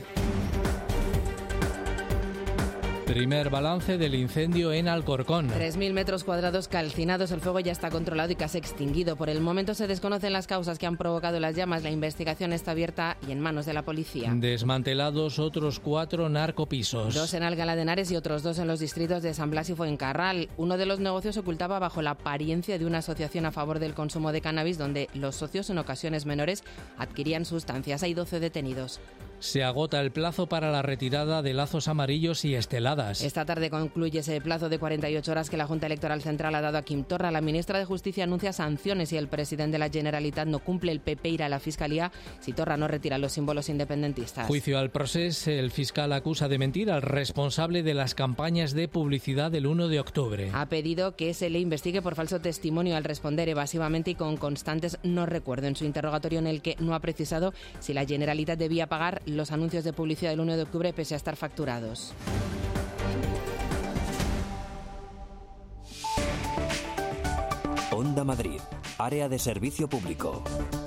Primer balance del incendio en Alcorcón. tres mil metros cuadrados calcinados. El fuego ya está controlado y casi extinguido. Por el momento se desconocen las causas que han provocado las llamas. La investigación está abierta y en manos de la policía. Desmantelados otros cuatro narcopisos. Dos en Alcalá de Henares y otros dos en los distritos de San Blas y Fuencarral. Uno de los negocios se ocultaba bajo la apariencia de una asociación a favor del consumo de cannabis, donde los socios, en ocasiones menores, adquirían sustancias. Hay doce detenidos. Se agota el plazo para la retirada de lazos amarillos y esteladas. Esta tarde concluye ese plazo de cuarenta y ocho horas que la Junta Electoral Central ha dado a Quim Torra. La ministra de Justicia anuncia sanciones si el presidente de la Generalitat no cumple. El P P irá a la Fiscalía si Torra no retira los símbolos independentistas. Juicio al Procés. El fiscal acusa de mentir al responsable de las campañas de publicidad del uno de octubre. Ha pedido que se le investigue por falso testimonio al responder evasivamente y con constantes no recuerdo. En su interrogatorio, en el que no ha precisado si la Generalitat debía pagar los anuncios de publicidad del uno de octubre pese a estar facturados. Onda Madrid, área de servicio público.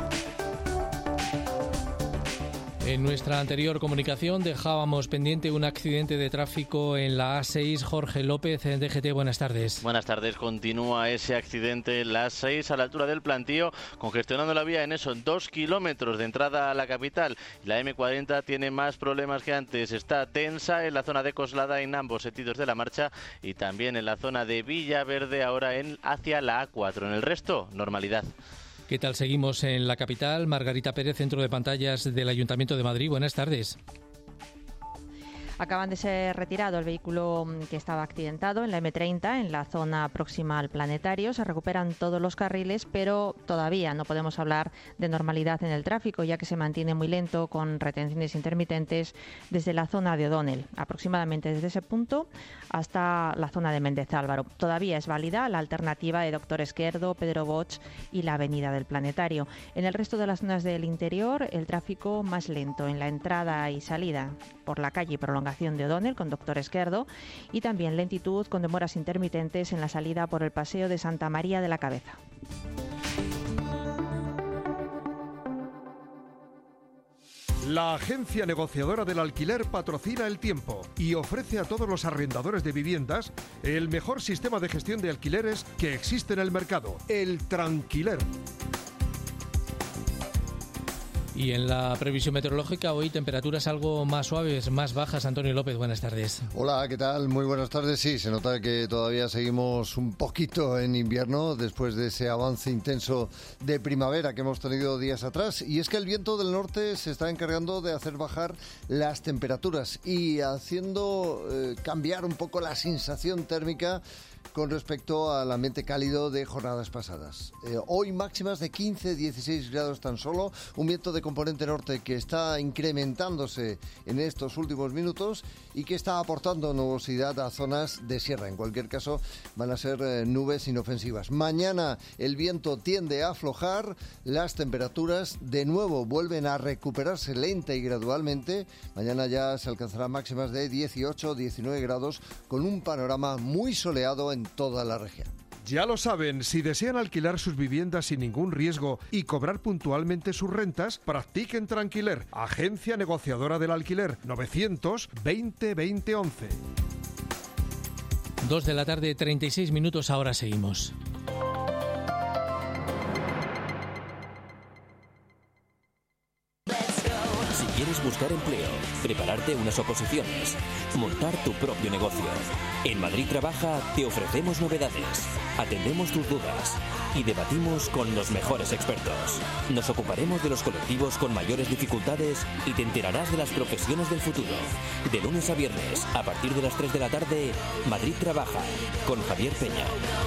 En nuestra anterior comunicación dejábamos pendiente un accidente de tráfico en la A seis. Jorge López, en D G T, buenas tardes. Buenas tardes. Continúa ese accidente en la A seis a la altura del Plantío, congestionando la vía en esos dos kilómetros de entrada a la capital. La eme cuarenta tiene más problemas que antes. Está tensa en la zona de Coslada en ambos sentidos de la marcha y también en la zona de Villaverde ahora en hacia la A cuatro. En el resto, normalidad. ¿Qué tal? Seguimos en la capital. Margarita Pérez, centro de pantallas del Ayuntamiento de Madrid. Buenas tardes. Acaban de ser retirado el vehículo que estaba accidentado en la eme treinta, en la zona próxima al Planetario. Se recuperan todos los carriles, pero todavía no podemos hablar de normalidad en el tráfico, ya que se mantiene muy lento, con retenciones intermitentes desde la zona de O'Donnell, aproximadamente desde ese punto hasta la zona de Méndez Álvaro. Todavía es válida la alternativa de Doctor Esquerdo, Pedro Bosch y la avenida del Planetario. En el resto de las zonas del interior, el tráfico más lento en la entrada y salida. por la calle Prolongación de O'Donnell con Doctor Esquerdo y también lentitud con demoras intermitentes en la salida por el Paseo de Santa María de la Cabeza. La agencia negociadora del alquiler patrocina El Tiempo y ofrece a todos los arrendadores de viviendas el mejor sistema de gestión de alquileres que existe en el mercado, el Tranquiler. Y en la previsión meteorológica hoy temperaturas algo más suaves, más bajas. Antonio López, buenas tardes. Hola, ¿qué tal? Muy buenas tardes. Sí, se nota que todavía seguimos un poquito en invierno después de ese avance intenso de primavera que hemos tenido días atrás. Y es que el viento del norte se está encargando de hacer bajar las temperaturas y haciendo eh, cambiar un poco la sensación térmica con respecto al ambiente cálido de jornadas pasadas. Eh, hoy máximas de quince a dieciséis grados tan solo, un viento de componente norte que está incrementándose en estos últimos minutos y que está aportando nubosidad a zonas de sierra. En cualquier caso, van a ser eh, nubes inofensivas. Mañana el viento tiende a aflojar, las temperaturas de nuevo vuelven a recuperarse lenta y gradualmente. Mañana ya se alcanzarán máximas de dieciocho a diecinueve grados con un panorama muy soleado en toda la región. Ya lo saben, si desean alquilar sus viviendas sin ningún riesgo y cobrar puntualmente sus rentas, practiquen Tranquiler, agencia negociadora del alquiler, novecientos veinte veinte once. Dos de la tarde, treinta y seis minutos, ahora seguimos. Si quieres buscar empleo, prepararte unas oposiciones, montar tu propio negocio, en Madrid Trabaja te ofrecemos novedades, atendemos tus dudas y debatimos con los mejores expertos. Nos ocuparemos de los colectivos con mayores dificultades y te enterarás de las profesiones del futuro. De lunes a viernes, a partir de las tres de la tarde, Madrid Trabaja, con Javier Peña.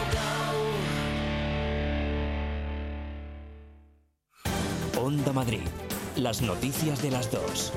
Onda Madrid. Las noticias de las dos.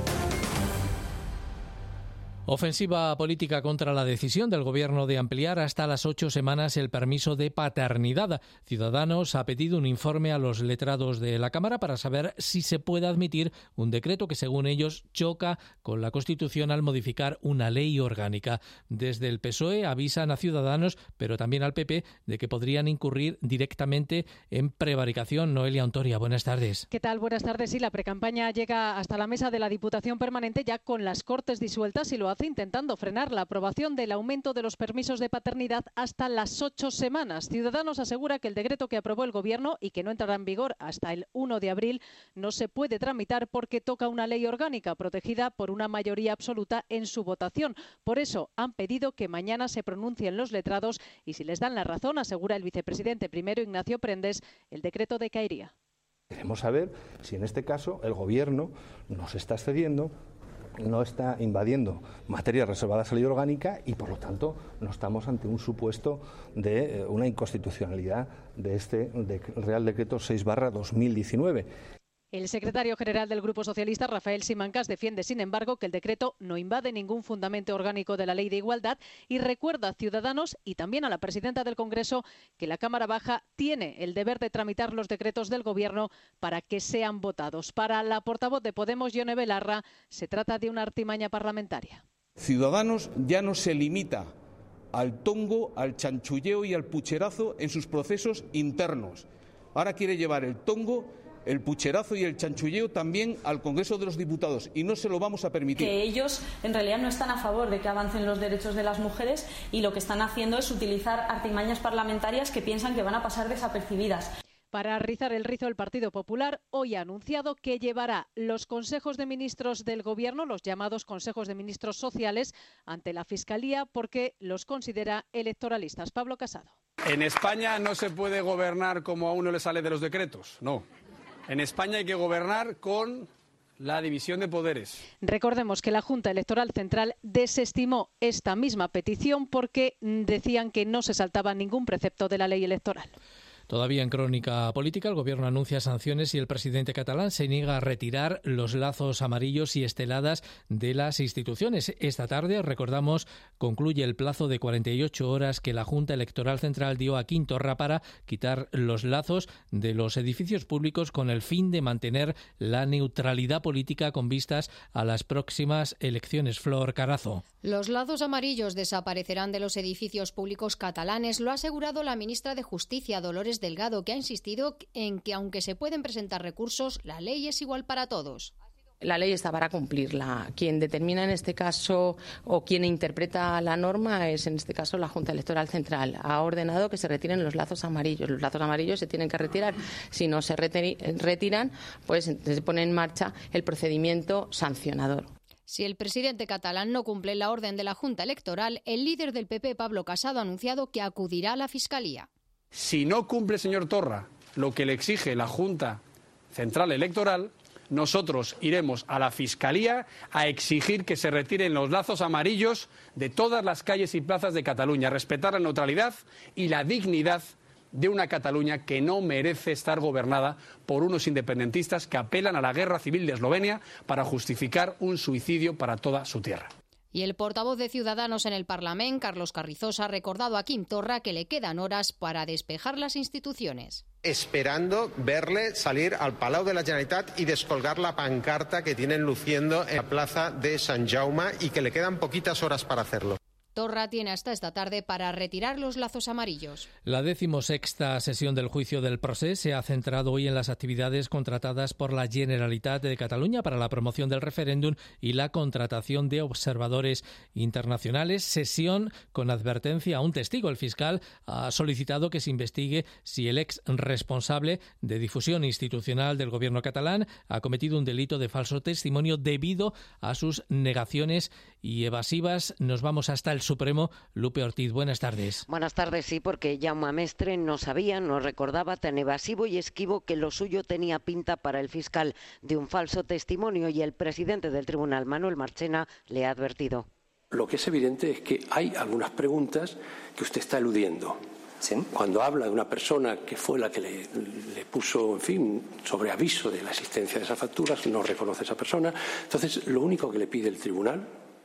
Ofensiva política contra la decisión del Gobierno de ampliar hasta las ocho semanas el permiso de paternidad. Ciudadanos ha pedido un informe a los letrados de la Cámara para saber si se puede admitir un decreto que, según ellos, choca con la Constitución al modificar una ley orgánica. Desde el P S O E avisan a Ciudadanos, pero también al P P, de que podrían incurrir directamente en prevaricación. Noelia Ontoria, buenas tardes. ¿Qué tal? Buenas tardes. Sí, la precampaña llega hasta la mesa de la Diputación Permanente ya con las Cortes disueltas y lo hace intentando frenar la aprobación del aumento de los permisos de paternidad hasta las ocho semanas. Ciudadanos asegura que el decreto que aprobó el Gobierno y que no entrará en vigor hasta el uno de abril no se puede tramitar porque toca una ley orgánica protegida por una mayoría absoluta en su votación. Por eso han pedido que mañana se pronuncien los letrados y, si les dan la razón, asegura el vicepresidente primero Ignacio Prendes, el decreto decaería. Queremos saber si en este caso el Gobierno nos está excediendo, no está invadiendo materias reservadas a la ley orgánica y, por lo tanto, no estamos ante un supuesto de una inconstitucionalidad de este de Real Decreto seis barra dos mil diecinueve. El secretario general del Grupo Socialista, Rafael Simancas, defiende, sin embargo, que el decreto no invade ningún fundamento orgánico de la Ley de Igualdad y recuerda a Ciudadanos y también a la presidenta del Congreso que la Cámara Baja tiene el deber de tramitar los decretos del Gobierno para que sean votados. Para la portavoz de Podemos, Yone Belarra, se trata de una artimaña parlamentaria. Ciudadanos ya no se limita al tongo, al chanchulleo y al pucherazo en sus procesos internos. Ahora quiere llevar el tongo, el pucherazo y el chanchulleo también al Congreso de los Diputados y no se lo vamos a permitir. Que ellos en realidad no están a favor de que avancen los derechos de las mujeres y lo que están haciendo es utilizar artimañas parlamentarias que piensan que van a pasar desapercibidas. Para rizar el rizo, el Partido Popular hoy ha anunciado que llevará los consejos de ministros del Gobierno, los llamados consejos de ministros sociales, ante la Fiscalía porque los considera electoralistas. Pablo Casado. En España no se puede gobernar como a uno le sale de los decretos, no. En España hay que gobernar con la división de poderes. Recordemos que la Junta Electoral Central desestimó esta misma petición porque decían que no se saltaba ningún precepto de la ley electoral. Todavía en crónica política, el Gobierno anuncia sanciones y el presidente catalán se niega a retirar los lazos amarillos y esteladas de las instituciones. Esta tarde, recordamos, concluye el plazo de cuarenta y ocho horas que la Junta Electoral Central dio a Quim Torra para quitar los lazos de los edificios públicos con el fin de mantener la neutralidad política con vistas a las próximas elecciones. Flor Carazo. Los lazos amarillos desaparecerán de los edificios públicos catalanes, lo ha asegurado la ministra de Justicia, Dolores Delgado, que ha insistido en que, aunque se pueden presentar recursos, la ley es igual para todos. La ley está para cumplirla. Quien determina en este caso o quien interpreta la norma es en este caso la Junta Electoral Central. Ha ordenado que se retiren los lazos amarillos. Los lazos amarillos se tienen que retirar. Si no se retiran, pues se pone en marcha el procedimiento sancionador. Si el presidente catalán no cumple la orden de la Junta Electoral, el líder del P P, Pablo Casado, ha anunciado que acudirá a la Fiscalía. Si no cumple, señor Torra, lo que le exige la Junta Central Electoral, nosotros iremos a la Fiscalía a exigir que se retiren los lazos amarillos de todas las calles y plazas de Cataluña, respetar la neutralidad y la dignidad de una Cataluña que no merece estar gobernada por unos independentistas que apelan a la guerra civil de Eslovenia para justificar un suicidio para toda su tierra. Y el portavoz de Ciudadanos en el Parlamento, Carlos Carrizosa, ha recordado a Quim Torra que le quedan horas para despejar las instituciones. Esperando verle salir al Palau de la Generalitat y descolgar la pancarta que tienen luciendo en la plaza de San Jaume y que le quedan poquitas horas para hacerlo. Torra tiene hasta esta tarde para retirar los lazos amarillos. La decimosexta sesión del juicio del Procés se ha centrado hoy en las actividades contratadas por la Generalitat de Cataluña para la promoción del referéndum y la contratación de observadores internacionales. Sesión con advertencia a un testigo. El fiscal ha solicitado que se investigue si el ex responsable de difusión institucional del gobierno catalán ha cometido un delito de falso testimonio debido a sus negaciones y evasivas. Nos vamos hasta el Supremo. Lupe Ortiz, buenas tardes. Buenas tardes, sí, porque Jaume Mestre no sabía, no recordaba tan evasivo y esquivo que lo suyo tenía pinta para el fiscal de un falso testimonio y el presidente del tribunal, Manuel Marchena, le ha advertido. Lo que es evidente es que hay algunas preguntas que usted está eludiendo. ¿Sí? Cuando habla de una persona que fue la que le, le puso, en fin, sobre aviso de la existencia de esas facturas, no reconoce a esa persona. Entonces, lo único que le pide el tribunal,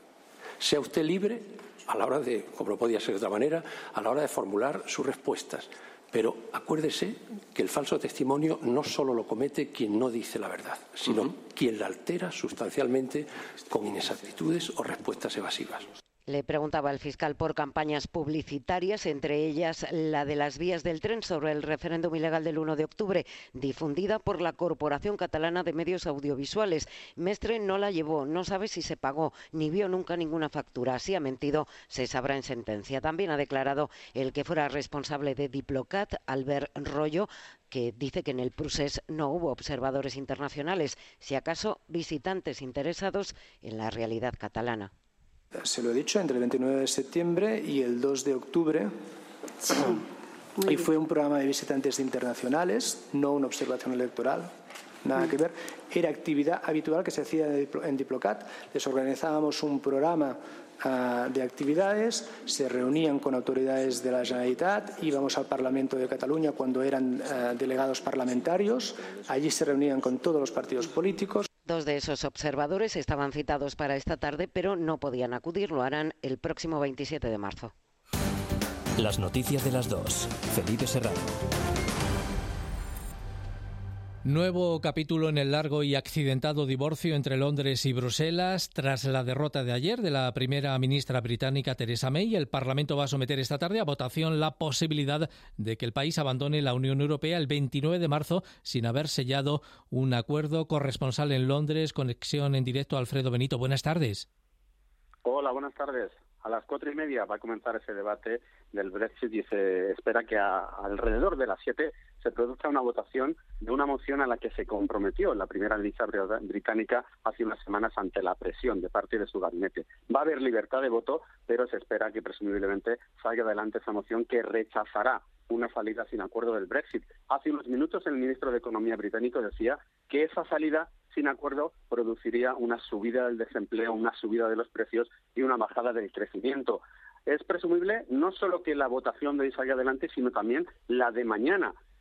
sea usted libre a la hora de, como no podía ser de otra manera, a la hora de formular sus respuestas. Pero acuérdese que el falso testimonio no solo lo comete quien no dice la verdad, sino uh-huh. quien la altera sustancialmente con inexactitudes o respuestas evasivas. Le preguntaba al fiscal por campañas publicitarias, entre ellas la de las vías del tren sobre el referéndum ilegal del uno de octubre, difundida por la Corporación Catalana de Medios Audiovisuales. Mestre no la llevó, no sabe si se pagó, ni vio nunca ninguna factura. Si ha mentido, se sabrá en sentencia. También ha declarado el que fuera responsable de Diplocat, Albert Royo, que dice que en el procés no hubo observadores internacionales, si acaso visitantes interesados en la realidad catalana. Se lo he dicho, entre el veintinueve de septiembre y el dos de octubre. Sí. Y fue un programa de visitantes internacionales, no una observación electoral, nada que ver. Era actividad habitual que se hacía en Diplocat. Les organizábamos un programa uh, de actividades, se reunían con autoridades de la Generalitat, íbamos al Parlamento de Cataluña cuando eran uh, delegados parlamentarios, allí se reunían con todos los partidos políticos. Dos de esos observadores estaban citados para esta tarde, pero no podían acudir. Lo harán el próximo veintisiete de marzo. Las noticias de las dos. Felipe Serrano. Nuevo capítulo en el largo y accidentado divorcio entre Londres y Bruselas. Tras la derrota de ayer de la primera ministra británica Theresa May, el Parlamento va a someter esta tarde a votación la posibilidad de que el país abandone la Unión Europea el veintinueve de marzo sin haber sellado un acuerdo. Corresponsal en Londres, conexión en directo, Alfredo Benito. Buenas tardes. Hola, buenas tardes. A las cuatro y media va a comenzar ese debate del Brexit y se espera que a, alrededor de las siete se produzca una votación de una moción a la que se comprometió la primera ministra británica hace unas semanas ante la presión de parte de su gabinete. Va a haber libertad de voto, pero se espera que presumiblemente salga adelante esa moción que rechazará una salida sin acuerdo del Brexit. Hace unos minutos el ministro de Economía británico decía que esa salida sin acuerdo produciría una subida del desempleo, una subida de los precios y una bajada del crecimiento. Es presumible no solo que la votación de hoy salga adelante, sino también la de mañana.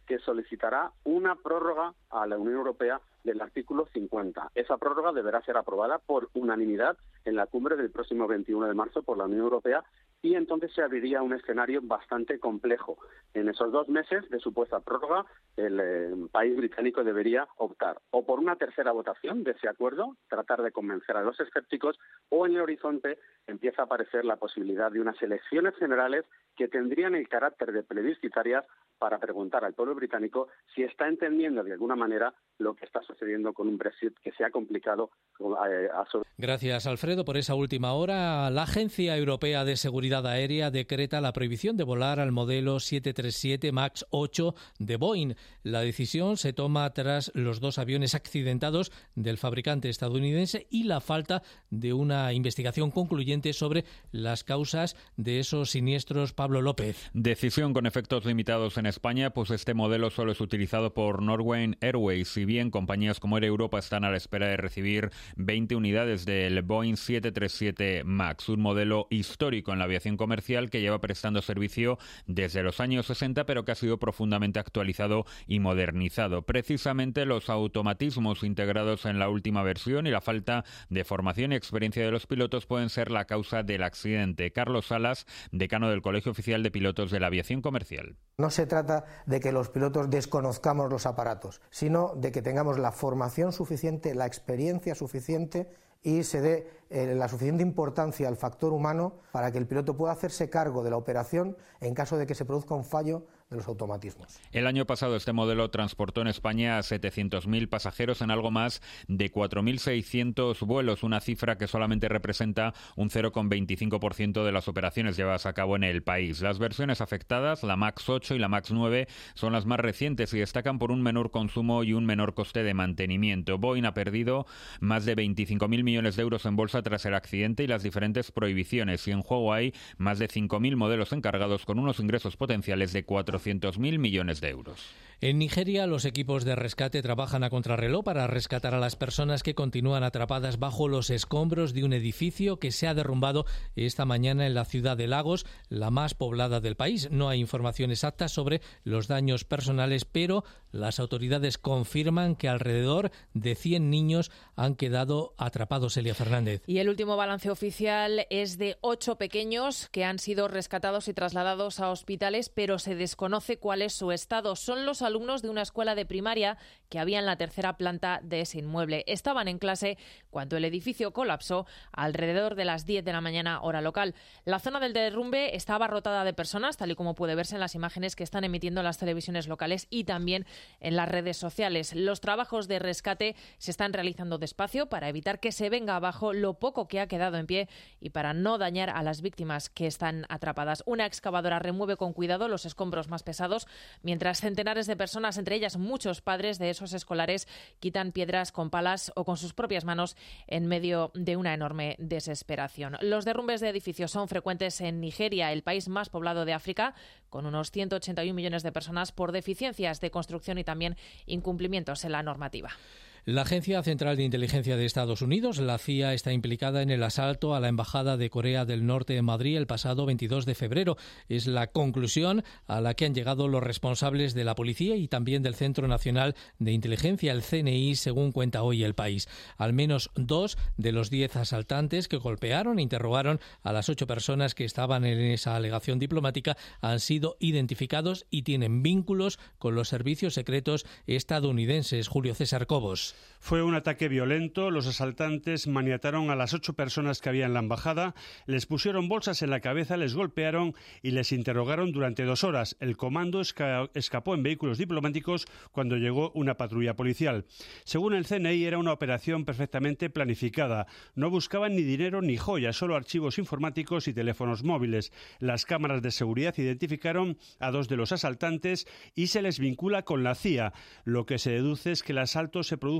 que solicitará una prórroga a la Unión Europea del artículo cincuenta. Esa prórroga deberá ser aprobada por unanimidad en la cumbre del próximo veintiuno de marzo por la Unión Europea y entonces se abriría un escenario bastante complejo. En esos dos meses de supuesta prórroga, el eh, país británico debería optar o por una tercera votación de ese acuerdo, tratar de convencer a los escépticos, o en el horizonte empieza a aparecer la posibilidad de unas elecciones generales que tendrían el carácter de plebiscitarias para preguntar al pueblo británico si está entendiendo de alguna manera lo que está sucediendo con un Brexit que se ha complicado. Eh, a su... Gracias, Alfredo, por esa última hora. La Agencia Europea de Seguridad Aérea decreta la prohibición de volar al modelo siete treinta y siete MAX ocho de Boeing. La decisión se toma tras los dos aviones accidentados del fabricante estadounidense y la falta de una investigación concluyente sobre las causas de esos siniestros. Pablo López. Decisión con efectos limitados en España, pues este modelo solo es utilizado por Norwegian Airways, si bien compañías como Air Europa están a la espera de recibir veinte unidades del Boeing siete treinta y siete MAX, un modelo histórico en la aviación comercial que lleva prestando servicio desde los años sesenta, pero que ha sido profundamente actualizado y modernizado. Precisamente los automatismos integrados en la última versión y la falta de formación y experiencia de los pilotos pueden ser la causa del accidente. Carlos Salas, decano del Colegio Oficial de Pilotos de la Aviación Comercial. No se trata de que los pilotos desconozcamos los aparatos, sino de que tengamos la formación suficiente, la experiencia suficiente y se dé eh, la suficiente importancia al factor humano para que el piloto pueda hacerse cargo de la operación en caso de que se produzca un fallo de los automatismos. El año pasado este modelo transportó en España a setecientos mil pasajeros en algo más de cuatro mil seiscientos vuelos, una cifra que solamente representa un cero coma veinticinco por ciento de las operaciones llevadas a cabo en el país. Las versiones afectadas, la MAX ocho y la MAX nueve, son las más recientes y destacan por un menor consumo y un menor coste de mantenimiento. Boeing ha perdido más de veinticinco mil millones de euros en bolsa tras el accidente y las diferentes prohibiciones, y en juego hay más de cinco mil modelos encargados con unos ingresos potenciales de cuatrocientos mil millones de euros. En Nigeria, los equipos de rescate trabajan a contrarreloj para rescatar a las personas que continúan atrapadas bajo los escombros de un edificio que se ha derrumbado esta mañana en la ciudad de Lagos, la más poblada del país. No hay información exacta sobre los daños personales, pero las autoridades confirman que alrededor de cien niños han quedado atrapados. Elia Fernández. Y el último balance oficial es de ocho pequeños que han sido rescatados y trasladados a hospitales, pero se desconoce cuál es su estado. Son los alumnos de una escuela de primaria que había en la tercera planta de ese inmueble. Estaban en clase cuando el edificio colapsó alrededor de las diez de la mañana, hora local. La zona del derrumbe está abarrotada de personas, tal y como puede verse en las imágenes que están emitiendo las televisiones locales y también en las redes sociales. Los trabajos de rescate se están realizando despacio para evitar que se venga abajo lo poco que ha quedado en pie y para no dañar a las víctimas que están atrapadas. Una excavadora remueve con cuidado los escombros más pesados, mientras centenares de personas, entre ellas muchos padres de esos escolares, quitan piedras con palas o con sus propias manos en medio de una enorme desesperación. Los derrumbes de edificios son frecuentes en Nigeria, el país más poblado de África, con unos ciento ochenta y un millones de personas, por deficiencias de construcción y también incumplimientos en la normativa. La Agencia Central de Inteligencia de Estados Unidos, la C I A, está implicada en el asalto a la Embajada de Corea del Norte en Madrid el pasado veintidós de febrero. Es la conclusión a la que han llegado los responsables de la policía y también del Centro Nacional de Inteligencia, el C N I, según cuenta hoy El País. Al menos dos de los diez asaltantes que golpearon e interrogaron a las ocho personas que estaban en esa alegación diplomática han sido identificados y tienen vínculos con los servicios secretos estadounidenses. Julio César Cobos. Fue un ataque violento. Los asaltantes maniataron a las ocho personas que había en la embajada, les pusieron bolsas en la cabeza, les golpearon y les interrogaron durante dos horas. El comando esca- escapó en vehículos diplomáticos cuando llegó una patrulla policial. Según el C N I, era una operación perfectamente planificada. No buscaban ni dinero ni joyas, solo archivos informáticos y teléfonos móviles. Las cámaras de seguridad identificaron a dos de los asaltantes y se les vincula con la C I A. Lo que se deduce es que el asalto se produjo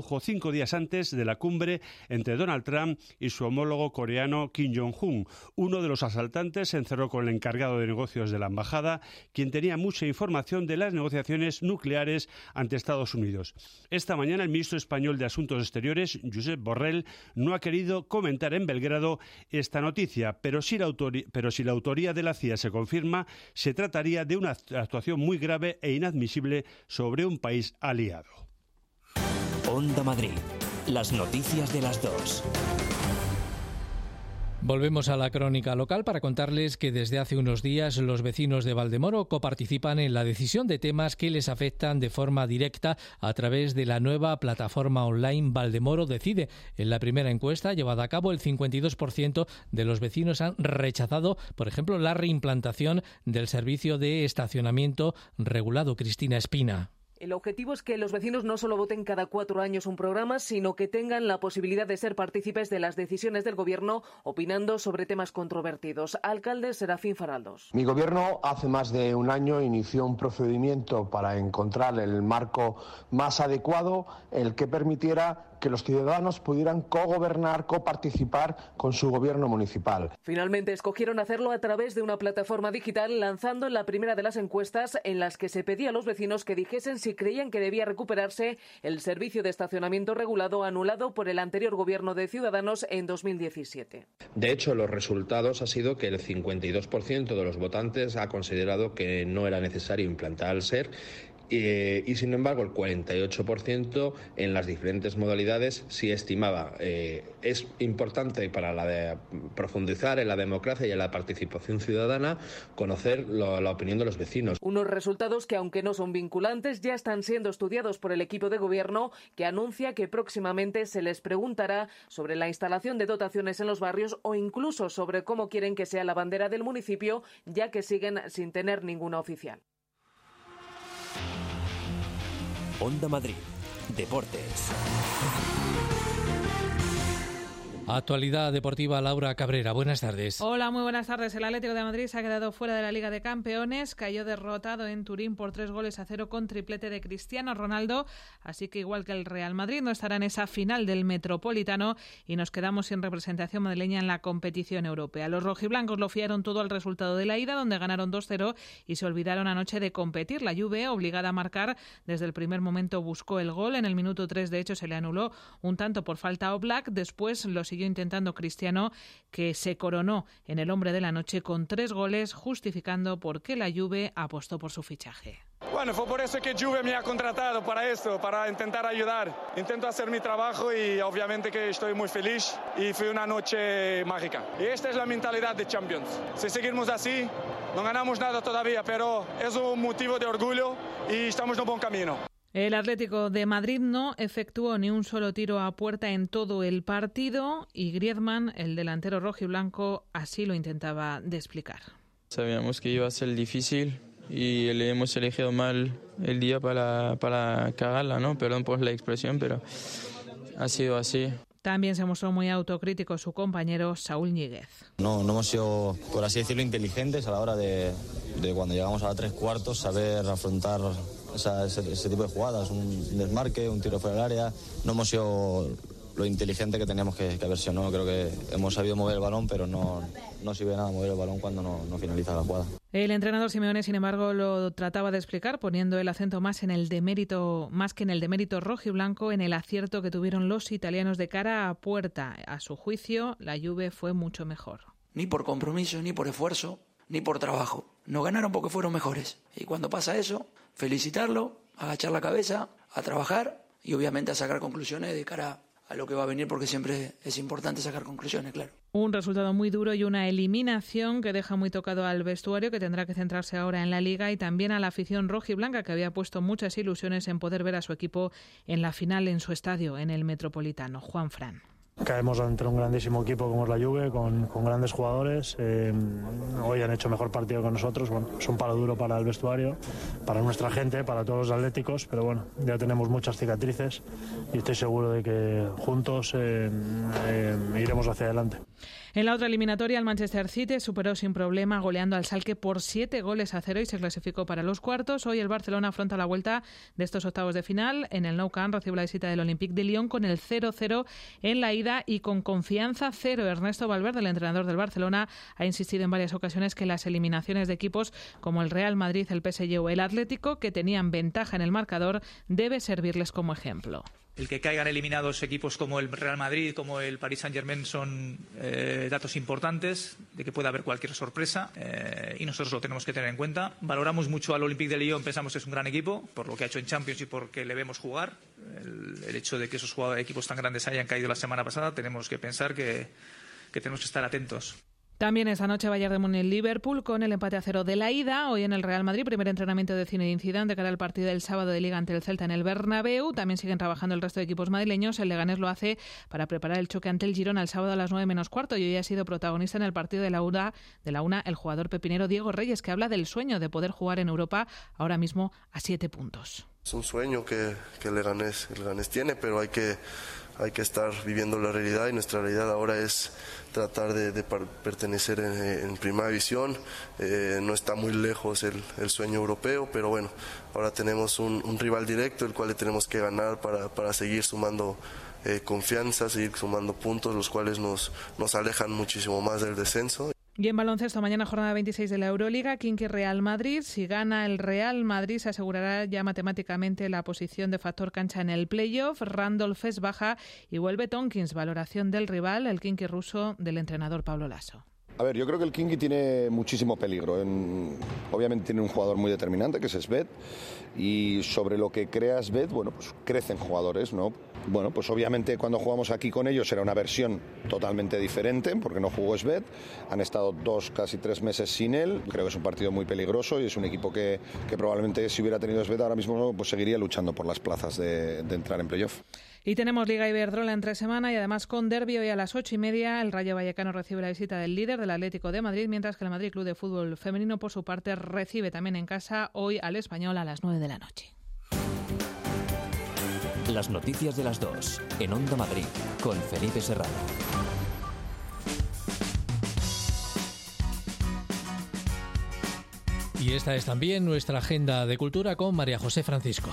produjo cinco días antes de la cumbre entre Donald Trump y su homólogo coreano Kim Jong-un. Uno de los asaltantes se encerró con el encargado de negocios de la embajada, quien tenía mucha información de las negociaciones nucleares ante Estados Unidos. Esta mañana el ministro español de Asuntos Exteriores, Josep Borrell, no ha querido comentar en Belgrado esta noticia, pero si la autoría, pero si la autoría de la C I A se confirma, se trataría de una actuación muy grave e inadmisible sobre un país aliado. Onda Madrid. Las noticias de las dos. Volvemos a la crónica local para contarles que desde hace unos días los vecinos de Valdemoro coparticipan en la decisión de temas que les afectan de forma directa a través de la nueva plataforma online Valdemoro Decide. En la primera encuesta llevada a cabo, el cincuenta y dos por ciento de los vecinos han rechazado, por ejemplo, la reimplantación del servicio de estacionamiento regulado. Cristina Espina. El objetivo es que los vecinos no solo voten cada cuatro años un programa, sino que tengan la posibilidad de ser partícipes de las decisiones del Gobierno, opinando sobre temas controvertidos. Alcalde Serafín Faraldos. Mi Gobierno hace más de un año inició un procedimiento para encontrar el marco más adecuado, el que permitiera que los ciudadanos pudieran cogobernar, coparticipar con su gobierno municipal. Finalmente escogieron hacerlo a través de una plataforma digital, lanzando la primera de las encuestas en las que se pedía a los vecinos que dijesen si creían que debía recuperarse el servicio de estacionamiento regulado anulado por el anterior gobierno de Ciudadanos en dos mil diecisiete. De hecho, los resultados ha sido que el cincuenta y dos por ciento de los votantes ha considerado que no era necesario implantar el SER. Eh, y sin embargo el cuarenta y ocho por ciento en las diferentes modalidades sí estimaba. Eh, es importante para la de profundizar en la democracia y en la participación ciudadana conocer lo, la opinión de los vecinos. Unos resultados que, aunque no son vinculantes, ya están siendo estudiados por el equipo de gobierno, que anuncia que próximamente se les preguntará sobre la instalación de dotaciones en los barrios o incluso sobre cómo quieren que sea la bandera del municipio, ya que siguen sin tener ninguna oficial. Onda Madrid. Deportes. Actualidad deportiva, Laura Cabrera. Buenas tardes. Hola, muy buenas tardes. El Atlético de Madrid se ha quedado fuera de la Liga de Campeones. Cayó derrotado en Turín por tres goles a cero con triplete de Cristiano Ronaldo. Así que, igual que el Real Madrid, no estará en esa final del Metropolitano y nos quedamos sin representación madrileña en la competición europea. Los rojiblancos lo fiaron todo al resultado de la ida, donde ganaron dos cero y se olvidaron anoche de competir. La Juve, obligada a marcar desde el primer momento, buscó el gol. En el minuto tres, de hecho, se le anuló un tanto por falta a Oblak. Después los siguió intentando Cristiano, que se coronó en el hombre de la noche con tres goles, justificando por qué la Juve apostó por su fichaje. Bueno, fue por eso que Juve me ha contratado, para esto, para intentar ayudar. Intento hacer mi trabajo y obviamente que estoy muy feliz y fue una noche mágica. Y esta es la mentalidad de Champions. Si seguimos así, no ganamos nada todavía, pero es un motivo de orgullo y estamos en un buen camino. El Atlético de Madrid no efectuó ni un solo tiro a puerta en todo el partido y Griezmann, el delantero rojiblanco, así lo intentaba de explicar. Sabíamos que iba a ser difícil y le hemos elegido mal el día para, para cagarla, ¿no? Perdón por la expresión, pero ha sido así. También se mostró muy autocrítico su compañero Saúl Ñíguez. No, no hemos sido, por así decirlo, inteligentes a la hora de, de cuando llegamos a la tres cuartos, saber afrontar esa, ese, ese tipo de jugadas, un desmarque, un tiro fuera del área. No hemos sido lo inteligente que teníamos que, que haber sido, ¿no? Creo que hemos sabido mover el balón, pero no, no sirve nada mover el balón cuando no, no finaliza la jugada. El entrenador Simeone, sin embargo, lo trataba de explicar, poniendo el acento más en el demérito, más que en el demérito rojiblanco, en el acierto que tuvieron los italianos de cara a puerta. A su juicio, la Juve fue mucho mejor. Ni por compromiso, ni por esfuerzo, ni por trabajo. No ganaron porque fueron mejores. Y cuando pasa eso, felicitarlo, agachar la cabeza, a trabajar y obviamente a sacar conclusiones de cara a lo que va a venir, porque siempre es importante sacar conclusiones, claro. Un resultado muy duro y una eliminación que deja muy tocado al vestuario, que tendrá que centrarse ahora en la Liga, y también a la afición rojiblanca, que había puesto muchas ilusiones en poder ver a su equipo en la final en su estadio, en el Metropolitano. Juan Fran. Caemos ante un grandísimo equipo como es la Juve, con, con grandes jugadores. Eh, hoy han hecho mejor partido que nosotros. Bueno, es un palo duro para el vestuario, para nuestra gente, para todos los atléticos, pero bueno, ya tenemos muchas cicatrices y estoy seguro de que juntos eh, eh, iremos hacia adelante. En la otra eliminatoria, el Manchester City superó sin problema goleando al Schalke por siete goles a cero y se clasificó para los cuartos. Hoy el Barcelona afronta la vuelta de estos octavos de final. En el Nou Camp recibe la visita del Olympique de Lyon con el cero cero en la ida y con confianza cero. Ernesto Valverde, el entrenador del Barcelona, ha insistido en varias ocasiones que las eliminaciones de equipos como el Real Madrid, el P S G o el Atlético, que tenían ventaja en el marcador, debe servirles como ejemplo. El que caigan eliminados equipos como el Real Madrid, como el Paris Saint-Germain son eh, datos importantes de que pueda haber cualquier sorpresa eh, y nosotros lo tenemos que tener en cuenta. Valoramos mucho al Olympique de Lyon, pensamos que es un gran equipo por lo que ha hecho en Champions y porque le vemos jugar. El, el hecho de que esos jugadores, equipos tan grandes hayan caído la semana pasada, tenemos que pensar que, que tenemos que estar atentos. También esta noche Bayern de Múnich-Liverpool con el empate a cero de la ida. Hoy en el Real Madrid, primer entrenamiento de Zinedine Zidane de cara al partido del sábado de Liga ante el Celta en el Bernabéu. También siguen trabajando el resto de equipos madrileños. El Leganés lo hace para preparar el choque ante el Girona el sábado a las nueve menos cuarto. Y hoy ha sido protagonista en el partido de la UNA, de la UNA el jugador pepinero Diego Reyes, que habla del sueño de poder jugar en Europa ahora mismo a siete puntos. Es un sueño que, que el Leganés, el Leganés tiene, pero hay que... Hay que estar viviendo la realidad y nuestra realidad ahora es tratar de, de pertenecer en, en primera división. Eh, no está muy lejos el, el sueño europeo, pero bueno, ahora tenemos un, un rival directo, el cual le tenemos que ganar para, para seguir sumando eh, confianza, seguir sumando puntos, los cuales nos, nos alejan muchísimo más del descenso. Y en baloncesto, mañana jornada veintiséis de la Euroliga, Khimki Real Madrid. Si gana el Real Madrid, se asegurará ya matemáticamente la posición de factor cancha en el playoff. Randolph es baja y vuelve Tonkins. Valoración del rival, el Khimki ruso del entrenador Pablo Lasso. A ver, yo creo que el Khimki tiene muchísimo peligro. En, obviamente tiene un jugador muy determinante, que es Sved, y sobre lo que crea Sved, bueno, pues crecen jugadores, ¿no? Bueno, pues obviamente cuando jugamos aquí con ellos era una versión totalmente diferente, porque no jugó Sved, han estado dos, casi tres meses sin él. Creo que es un partido muy peligroso y es un equipo que, que probablemente si hubiera tenido Sved ahora mismo pues seguiría luchando por las plazas de, de entrar en playoff. Y tenemos Liga Iberdrola entre semana y además con derbi hoy a las ocho y media. El Rayo Vallecano recibe la visita del líder del Atlético de Madrid, mientras que el Madrid Club de Fútbol Femenino por su parte recibe también en casa hoy al Español a las nueve de la noche. Las noticias de las dos en Onda Madrid con Felipe Serrano. Y esta es también nuestra agenda de cultura con María José Francisco.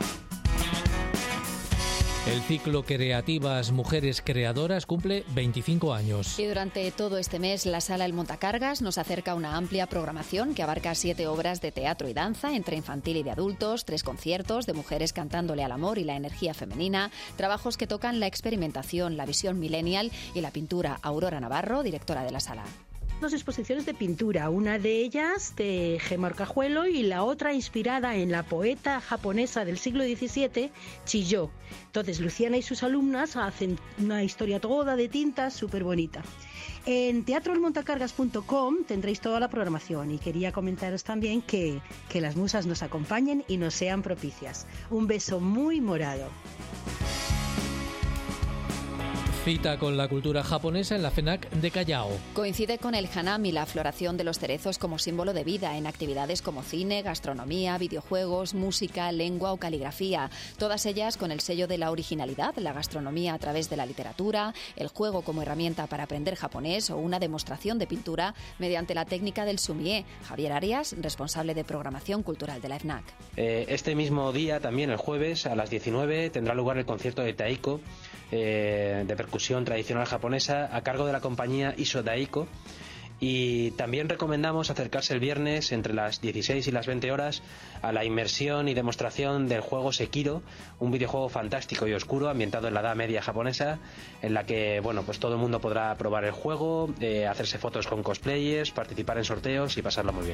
El ciclo Creativas Mujeres Creadoras cumple veinticinco años. Y durante todo este mes, la Sala El Montacargas nos acerca una amplia programación que abarca siete obras de teatro y danza, entre infantil y de adultos, tres conciertos de mujeres cantándole al amor y la energía femenina, trabajos que tocan la experimentación, la visión millennial y la pintura. Aurora Navarro, directora de la Sala. Dos exposiciones de pintura, una de ellas de Gemma Orcajuelo y la otra inspirada en la poeta japonesa del siglo diecisiete, Chiyó. Entonces Luciana y sus alumnas hacen una historia toda de tintas súper bonita. En teatro el montacargas punto com tendréis toda la programación y quería comentaros también que, que las musas nos acompañen y nos sean propicias. Un beso muy morado. Cita con la cultura japonesa en la FENAC de Callao. Coincide con el Hanami, la floración de los cerezos como símbolo de vida en actividades como cine, gastronomía, videojuegos, música, lengua o caligrafía. Todas ellas con el sello de la originalidad, la gastronomía a través de la literatura, el juego como herramienta para aprender japonés o una demostración de pintura mediante la técnica del sumie. Javier Arias, responsable de programación cultural de la FNAC. Eh, este mismo día, también el jueves, a las diecinueve, tendrá lugar el concierto de Taiko, Eh, de percusión tradicional japonesa a cargo de la compañía Iso Daiko, y también recomendamos acercarse el viernes entre las dieciséis y las veinte horas a la inmersión y demostración del juego Sekiro, un videojuego fantástico y oscuro ambientado en la Edad Media japonesa, en la que bueno pues todo el mundo podrá probar el juego, eh, hacerse fotos con cosplayers, participar en sorteos y pasarlo muy bien.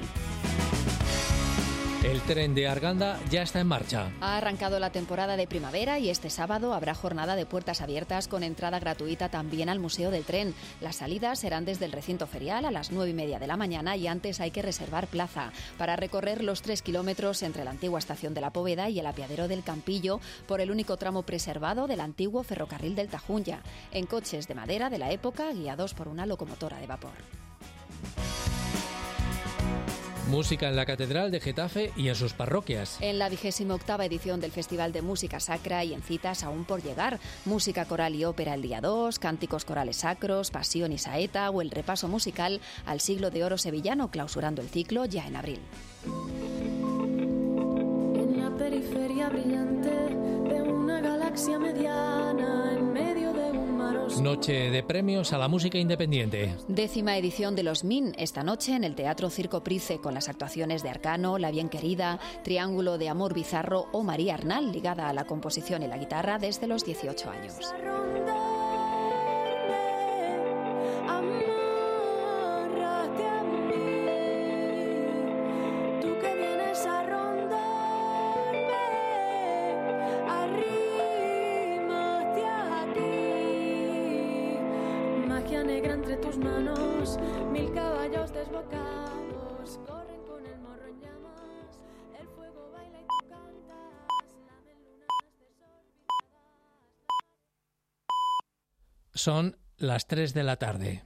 El tren de Arganda ya está en marcha. Ha arrancado la temporada de primavera y este sábado habrá jornada de puertas abiertas con entrada gratuita también al Museo del Tren. Las salidas serán desde el recinto ferial a las nueve y media de la mañana y antes hay que reservar plaza para recorrer los tres kilómetros entre la antigua estación de la Póveda y el apeadero del Campillo por el único tramo preservado del antiguo ferrocarril del Tajuña, en coches de madera de la época guiados por una locomotora de vapor. Música en la Catedral de Getafe y en sus parroquias. En la vigésima octava edición del Festival de Música Sacra y en citas aún por llegar. Música coral y ópera el día dos, cánticos corales sacros, pasión y saeta o el repaso musical al siglo de oro sevillano, clausurando el ciclo ya en abril. En la periferia brillante de una galaxia mediana, en medio de un mar oscuro. Noche de premios a la música independiente. Décima edición de los M I N, esta noche en el Teatro Circo Price, con las actuaciones de Arcano, La Bien Querida, Triángulo de Amor Bizarro o María Arnal, ligada a la composición y la guitarra desde los dieciocho años. Negra entre tus manos, mil caballos desbocados corren con el morro en llamas, el fuego baila y tú cantas, lamen lunas desolvidadas. Son las tres de la tarde.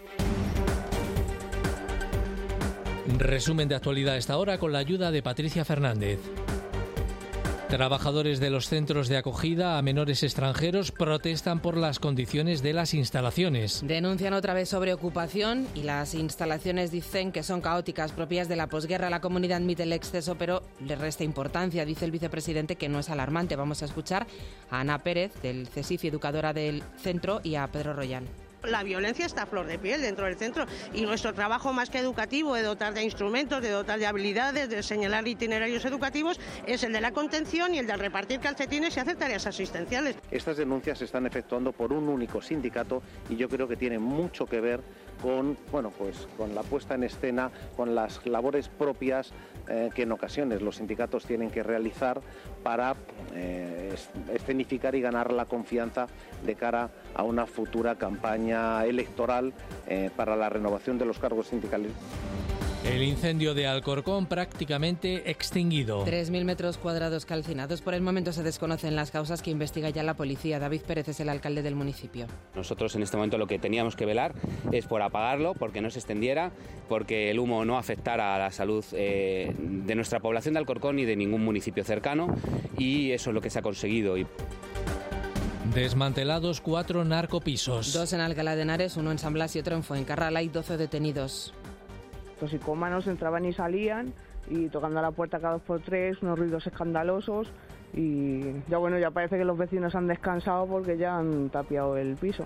Resumen de actualidad a esta hora con la ayuda de Patricia Fernández. Trabajadores de los centros de acogida a menores extranjeros protestan por las condiciones de las instalaciones. Denuncian otra vez sobre ocupación y las instalaciones dicen que son caóticas, propias de la posguerra. La comunidad admite el exceso, pero le resta importancia. Dice el vicepresidente que no es alarmante. Vamos a escuchar a Ana Pérez, del CESIF y educadora del centro, y a Pedro Royán. La violencia está a flor de piel dentro del centro y nuestro trabajo más que educativo, de dotar de instrumentos, de dotar de habilidades, de señalar itinerarios educativos, es el de la contención y el de repartir calcetines y hacer tareas asistenciales. Estas denuncias se están efectuando por un único sindicato y yo creo que tiene mucho que ver con, bueno, pues, con la puesta en escena, con las labores propias eh, que en ocasiones los sindicatos tienen que realizar para eh, escenificar y ganar la confianza de cara a una futura campaña electoral eh, para la renovación de los cargos sindicales. El incendio de Alcorcón prácticamente extinguido. tres mil metros cuadrados calcinados. Por el momento se desconocen las causas que investiga ya la policía. David Pérez es el alcalde del municipio. Nosotros en este momento lo que teníamos que velar es por apagarlo, porque no se extendiera, porque el humo no afectara a la salud eh, de nuestra población de Alcorcón y de ningún municipio cercano, y eso es lo que se ha conseguido. Y... Desmantelados cuatro narcopisos. Dos en Alcalá de Henares, uno en San Blas y otro en Fuencarral. Hay doce detenidos. Los psicómanos entraban y salían y tocando a la puerta cada dos por tres, unos ruidos escandalosos, y ya bueno, ya parece que los vecinos han descansado porque ya han tapiado el piso.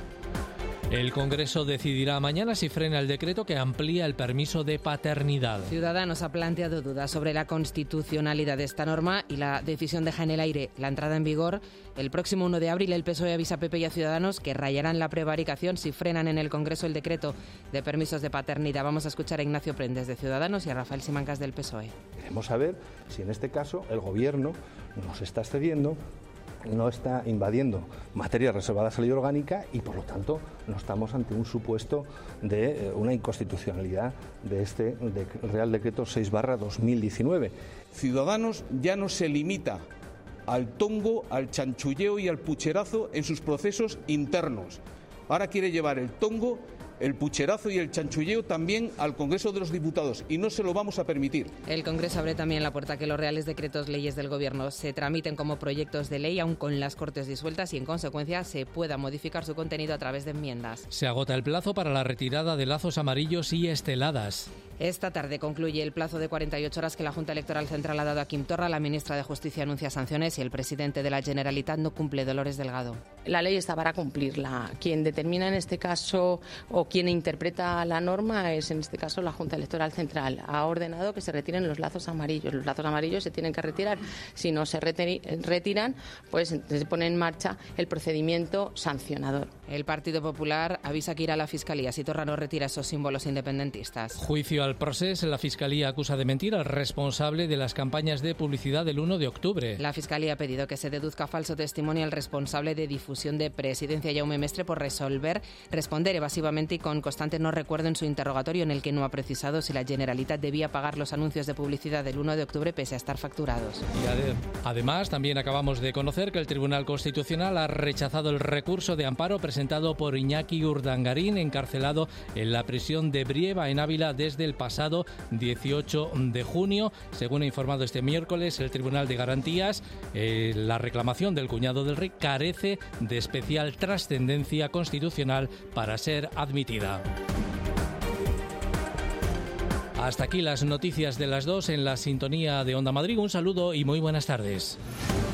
El Congreso decidirá mañana si frena el decreto que amplía el permiso de paternidad. Ciudadanos ha planteado dudas sobre la constitucionalidad de esta norma y la decisión deja en el aire la entrada en vigor. El próximo uno de abril el P S O E avisa a P P y a Ciudadanos que rayarán la prevaricación si frenan en el Congreso el decreto de permisos de paternidad. Vamos a escuchar a Ignacio Prendes de Ciudadanos y a Rafael Simancas del P S O E. Queremos saber si en este caso el Gobierno nos está excediendo, no está invadiendo materias reservadas a la ley orgánica y, por lo tanto, no estamos ante un supuesto de eh, una inconstitucionalidad de este de Real Decreto seis barra dos mil diecinueve. Ciudadanos ya no se limita al tongo, al chanchulleo y al pucherazo en sus procesos internos. Ahora quiere llevar el tongo, el pucherazo y el chanchulleo también al Congreso de los Diputados, y no se lo vamos a permitir. El Congreso abre también la puerta a que los reales decretos leyes del Gobierno se tramiten como proyectos de ley, aun con las Cortes disueltas, y en consecuencia se pueda modificar su contenido a través de enmiendas. Se agota el plazo para la retirada de lazos amarillos y esteladas. Esta tarde concluye el plazo de cuarenta y ocho horas que la Junta Electoral Central ha dado a Quim Torra. La ministra de Justicia anuncia sanciones y el presidente de la Generalitat no cumple. Dolores Delgado. La ley está para cumplirla. Quien determina en este caso o quien interpreta la norma es en este caso la Junta Electoral Central. Ha ordenado que se retiren los lazos amarillos. Los lazos amarillos se tienen que retirar. Si no se retiran, pues se pone en marcha el procedimiento sancionador. El Partido Popular avisa que irá a la Fiscalía si Torra no retira esos símbolos independentistas. Juicio al Procés. La Fiscalía acusa de mentir al responsable de las campañas de publicidad del uno de octubre. La Fiscalía ha pedido que se deduzca falso testimonio al responsable de difusión de Presidencia, Jaume Mestre, por resolver, responder evasivamente y con constante no recuerdo en su interrogatorio, en el que no ha precisado si la Generalitat debía pagar los anuncios de publicidad del uno de octubre pese a estar facturados. Y ade- además, también acabamos de conocer que el Tribunal Constitucional ha rechazado el recurso de amparo presentado por Iñaki Urdangarín, encarcelado en la prisión de Brieva, en Ávila, desde el el pasado dieciocho de junio. Según ha informado este miércoles el Tribunal de Garantías, eh, la reclamación del cuñado del rey carece de especial trascendencia constitucional para ser admitida. Hasta aquí las noticias de las dos en la sintonía de Onda Madrid. Un saludo y muy buenas tardes.